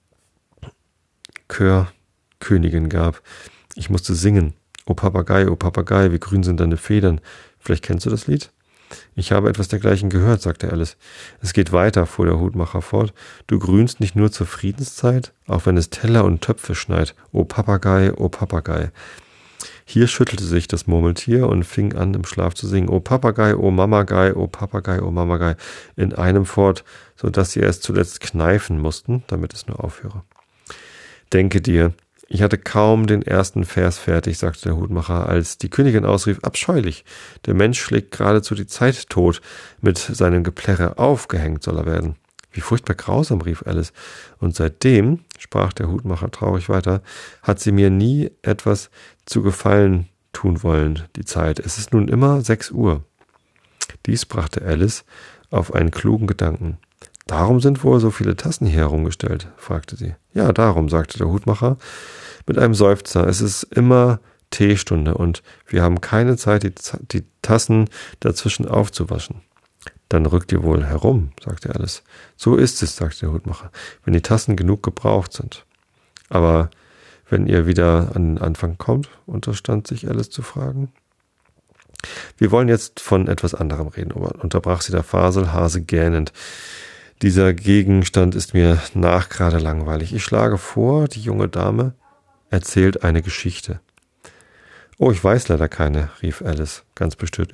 A: Chörkönigin gab. Ich musste singen. O Papagei, wie grün sind deine Federn. Vielleicht kennst du das Lied? Ich habe etwas dergleichen gehört, sagte Alice. Es geht weiter, fuhr der Hutmacher fort. Du grünst nicht nur zur Friedenszeit, auch wenn es Teller und Töpfe schneit. O Papagei, o Papagei. Hier schüttelte sich das Murmeltier und fing an, im Schlaf zu singen. O Papagei, o Mamagei, o Papagei, o Mamagei. In einem fort, so dass sie es zuletzt kneifen mussten, damit es nur aufhöre. Denke dir, ich hatte kaum den ersten Vers fertig, sagte der Hutmacher, als die Königin ausrief, abscheulich, der Mensch schlägt geradezu die Zeit tot, mit seinem Geplärre aufgehängt soll er werden. Wie furchtbar grausam, rief Alice. Und seitdem, sprach der Hutmacher traurig weiter, hat sie mir nie etwas zu Gefallen tun wollen, die Zeit. Es ist nun immer 6 Uhr. Dies brachte Alice auf einen klugen Gedanken. Darum sind wohl so viele Tassen hier herumgestellt, fragte sie. Ja, darum, sagte der Hutmacher mit einem Seufzer. Es ist immer Teestunde und wir haben keine Zeit, die Tassen dazwischen aufzuwaschen. Dann rückt ihr wohl herum, sagte Alice. So ist es, sagte der Hutmacher, wenn die Tassen genug gebraucht sind. Aber wenn ihr wieder an den Anfang kommt, unterstand sich Alice zu fragen. Wir wollen jetzt von etwas anderem reden, unterbrach sie der Faselhase gähnend. Dieser Gegenstand ist mir nachgerade langweilig. Ich schlage vor, die junge Dame erzählt eine Geschichte. Oh, ich weiß leider keine, rief Alice, ganz bestürzt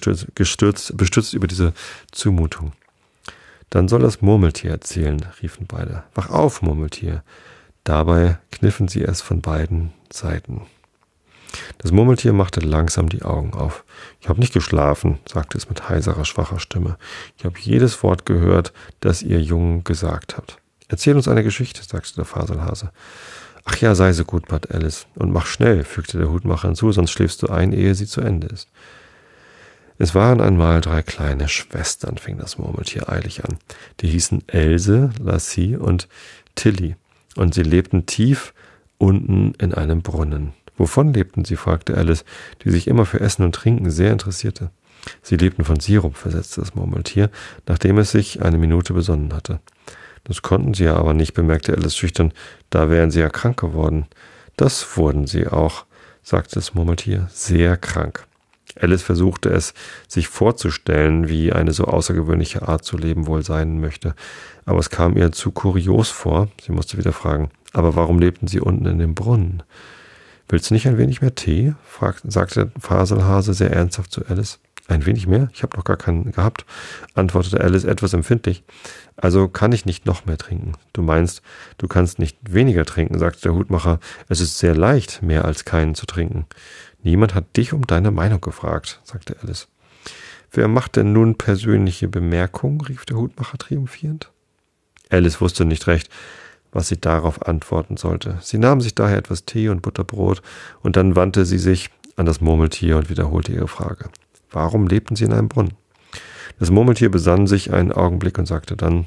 A: über diese Zumutung. Dann soll das Murmeltier erzählen, riefen beide. Wach auf, Murmeltier. Dabei kniffen sie es von beiden Seiten. Das Murmeltier machte langsam die Augen auf. Ich habe nicht geschlafen, sagte es mit heiserer, schwacher Stimme. Ich habe jedes Wort gehört, das ihr Jungen gesagt habt. Erzähl uns eine Geschichte, sagte der Faselhase. Ach ja, sei so gut, bat Alice. Und mach schnell, fügte der Hutmacher hinzu, sonst schläfst du ein, ehe sie zu Ende ist. Es waren einmal 3 kleine Schwestern, fing das Murmeltier eilig an. Die hießen Else, Lassie und Tilly. Und sie lebten tief unten in einem Brunnen. Wovon lebten sie, fragte Alice, die sich immer für Essen und Trinken sehr interessierte. Sie lebten von Sirup, versetzte das Murmeltier, nachdem es sich eine Minute besonnen hatte. Das konnten sie ja aber nicht, bemerkte Alice schüchtern, da wären sie ja krank geworden. Das wurden sie auch, sagte das Murmeltier, sehr krank. Alice versuchte es, sich vorzustellen, wie eine so außergewöhnliche Art zu leben wohl sein möchte, aber es kam ihr zu kurios vor. Sie musste wieder fragen, aber warum lebten sie unten in dem Brunnen? Willst du nicht ein wenig mehr Tee? Sagte der Faselhase sehr ernsthaft zu Alice. Ein wenig mehr? Ich habe noch gar keinen gehabt, antwortete Alice etwas empfindlich. Also kann ich nicht noch mehr trinken. Du meinst, du kannst nicht weniger trinken, sagte der Hutmacher. Es ist sehr leicht, mehr als keinen zu trinken. Niemand hat dich um deine Meinung gefragt, sagte Alice. Wer macht denn nun persönliche Bemerkungen? Rief der Hutmacher triumphierend. Alice wusste nicht recht, was sie darauf antworten sollte. Sie nahm sich daher etwas Tee und Butterbrot und dann wandte sie sich an das Murmeltier und wiederholte ihre Frage. Warum lebten sie in einem Brunnen? Das Murmeltier besann sich einen Augenblick und sagte dann,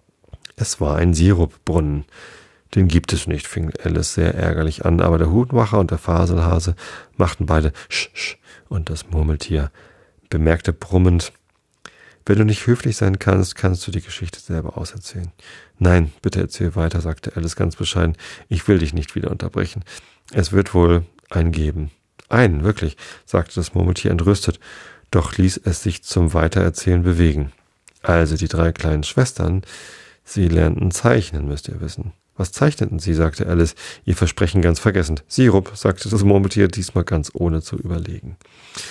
A: es war ein Sirupbrunnen. Den gibt es nicht, fing Alice sehr ärgerlich an, aber der Hutmacher und der Faselhase machten beide Sch, und das Murmeltier bemerkte brummend, wenn du nicht höflich sein kannst, kannst du die Geschichte selber auserzählen. Nein, bitte erzähl weiter, sagte Alice ganz bescheiden. Ich will dich nicht wieder unterbrechen. Es wird wohl einen geben. Einen, wirklich, sagte das Murmeltier entrüstet, doch ließ es sich zum Weitererzählen bewegen. Also die 3 kleinen Schwestern, sie lernten zeichnen, müsst ihr wissen. Was zeichneten sie, sagte Alice, ihr Versprechen ganz vergessend. Sirup, sagte das Murmeltier, diesmal ganz ohne zu überlegen.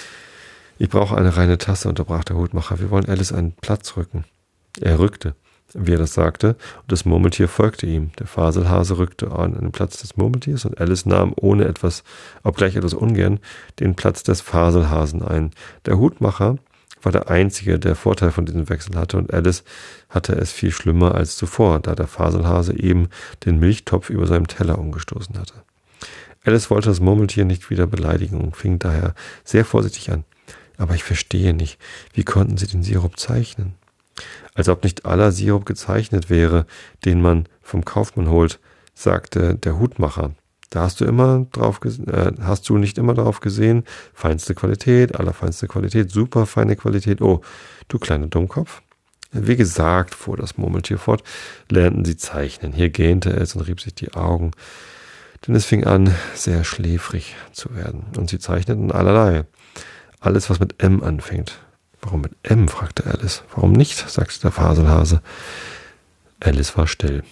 A: Ich brauche eine reine Tasse, unterbrach der Hutmacher. Wir wollen Alice einen Platz rücken. Er rückte. wie er das sagte, und das Murmeltier folgte ihm. Der Faselhase rückte an den Platz des Murmeltiers und Alice nahm, obgleich etwas ungern, den Platz des Faselhasen ein. Der Hutmacher war der Einzige, der Vorteil von diesem Wechsel hatte, und Alice hatte es viel schlimmer als zuvor, da der Faselhase eben den Milchtopf über seinem Teller umgestoßen hatte. Alice wollte das Murmeltier nicht wieder beleidigen und fing daher sehr vorsichtig an. Aber ich verstehe nicht, wie konnten Sie den Sirup zeichnen? Als ob nicht aller Sirup gezeichnet wäre, den man vom Kaufmann holt, sagte der Hutmacher. Da hast du nicht immer drauf gesehen, feinste Qualität, allerfeinste Qualität, super feine Qualität. Oh, du kleiner Dummkopf. Wie gesagt, fuhr das Murmeltier fort, lernten sie zeichnen. Hier gähnte es und rieb sich die Augen, denn es fing an, sehr schläfrig zu werden. Und sie zeichneten allerlei. Alles, was mit M anfängt. Warum mit M? Fragte Alice. Warum nicht? Sagte der Faselhase. Alice war still.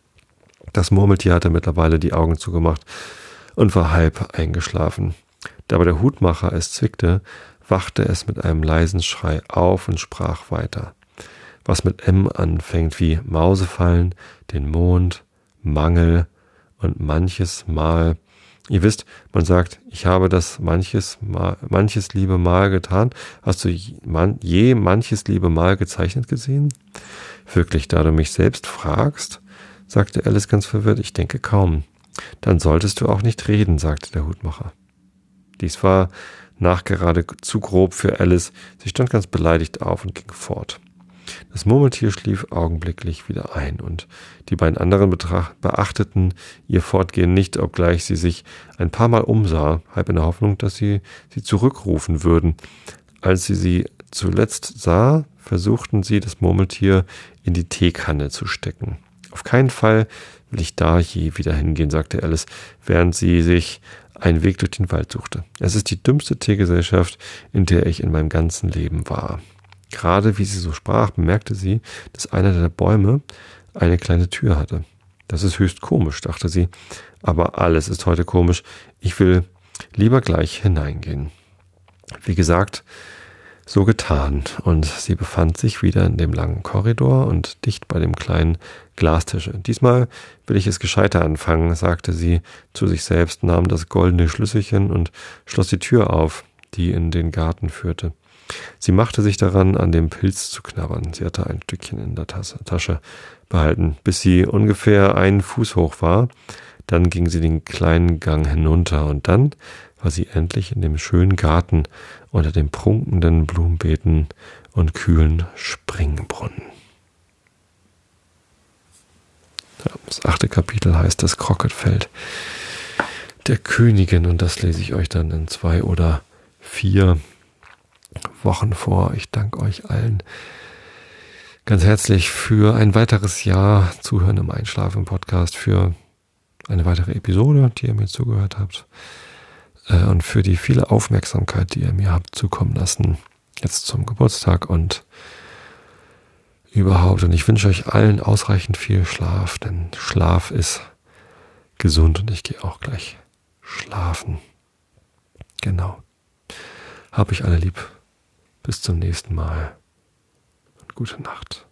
A: Das Murmeltier hatte mittlerweile die Augen zugemacht und war halb eingeschlafen. Da aber der Hutmacher es zwickte, wachte es mit einem leisen Schrei auf und sprach weiter. Was mit M anfängt, wie Mausefallen, den Mond, Mangel und manches Mal. Ihr wisst, man sagt, ich habe das manches liebe Mal getan. Hast du je manches liebe Mal gezeichnet gesehen? Wirklich, da du mich selbst fragst, sagte Alice ganz verwirrt, ich denke kaum. Dann solltest du auch nicht reden, sagte der Hutmacher. Dies war nachgerade zu grob für Alice. Sie stand ganz beleidigt auf und ging fort. Das Murmeltier schlief augenblicklich wieder ein und die beiden anderen beachteten ihr Fortgehen nicht, obgleich sie sich ein paar Mal umsah, halb in der Hoffnung, dass sie zurückrufen würden. Als sie zuletzt sah, versuchten sie, das Murmeltier in die Teekanne zu stecken. Auf keinen Fall will ich da je wieder hingehen, sagte Alice, während sie sich einen Weg durch den Wald suchte. Es ist die dümmste Teegesellschaft, in der ich in meinem ganzen Leben war. Gerade wie sie so sprach, bemerkte sie, dass einer der Bäume eine kleine Tür hatte. Das ist höchst komisch, dachte sie, aber alles ist heute komisch. Ich will lieber gleich hineingehen. Wie gesagt, so getan, und sie befand sich wieder in dem langen Korridor und dicht bei dem kleinen Glastisch. Diesmal will ich es gescheiter anfangen, sagte sie zu sich selbst, nahm das goldene Schlüsselchen und schloss die Tür auf, die in den Garten führte. Sie machte sich daran, an dem Pilz zu knabbern. Sie hatte ein Stückchen in der Tasche behalten, bis sie ungefähr einen Fuß hoch war. Dann ging sie den kleinen Gang hinunter und dann war sie endlich in dem schönen Garten unter den prunkenden Blumenbeeten und kühlen Springbrunnen. Ja, das 8. Kapitel heißt das Krocketfeld der Königin und das lese ich euch dann in 2 oder 4 Wochen vor. Ich danke euch allen ganz herzlich für ein weiteres Jahr Zuhören im Einschlafen Podcast, für eine weitere Episode, die ihr mir zugehört habt, und für die viele Aufmerksamkeit, die ihr mir habt zukommen lassen, jetzt zum Geburtstag und überhaupt. Und ich wünsche euch allen ausreichend viel Schlaf, denn Schlaf ist gesund und ich gehe auch gleich schlafen. Genau. Hab ich alle lieb. Bis zum nächsten Mal und gute Nacht.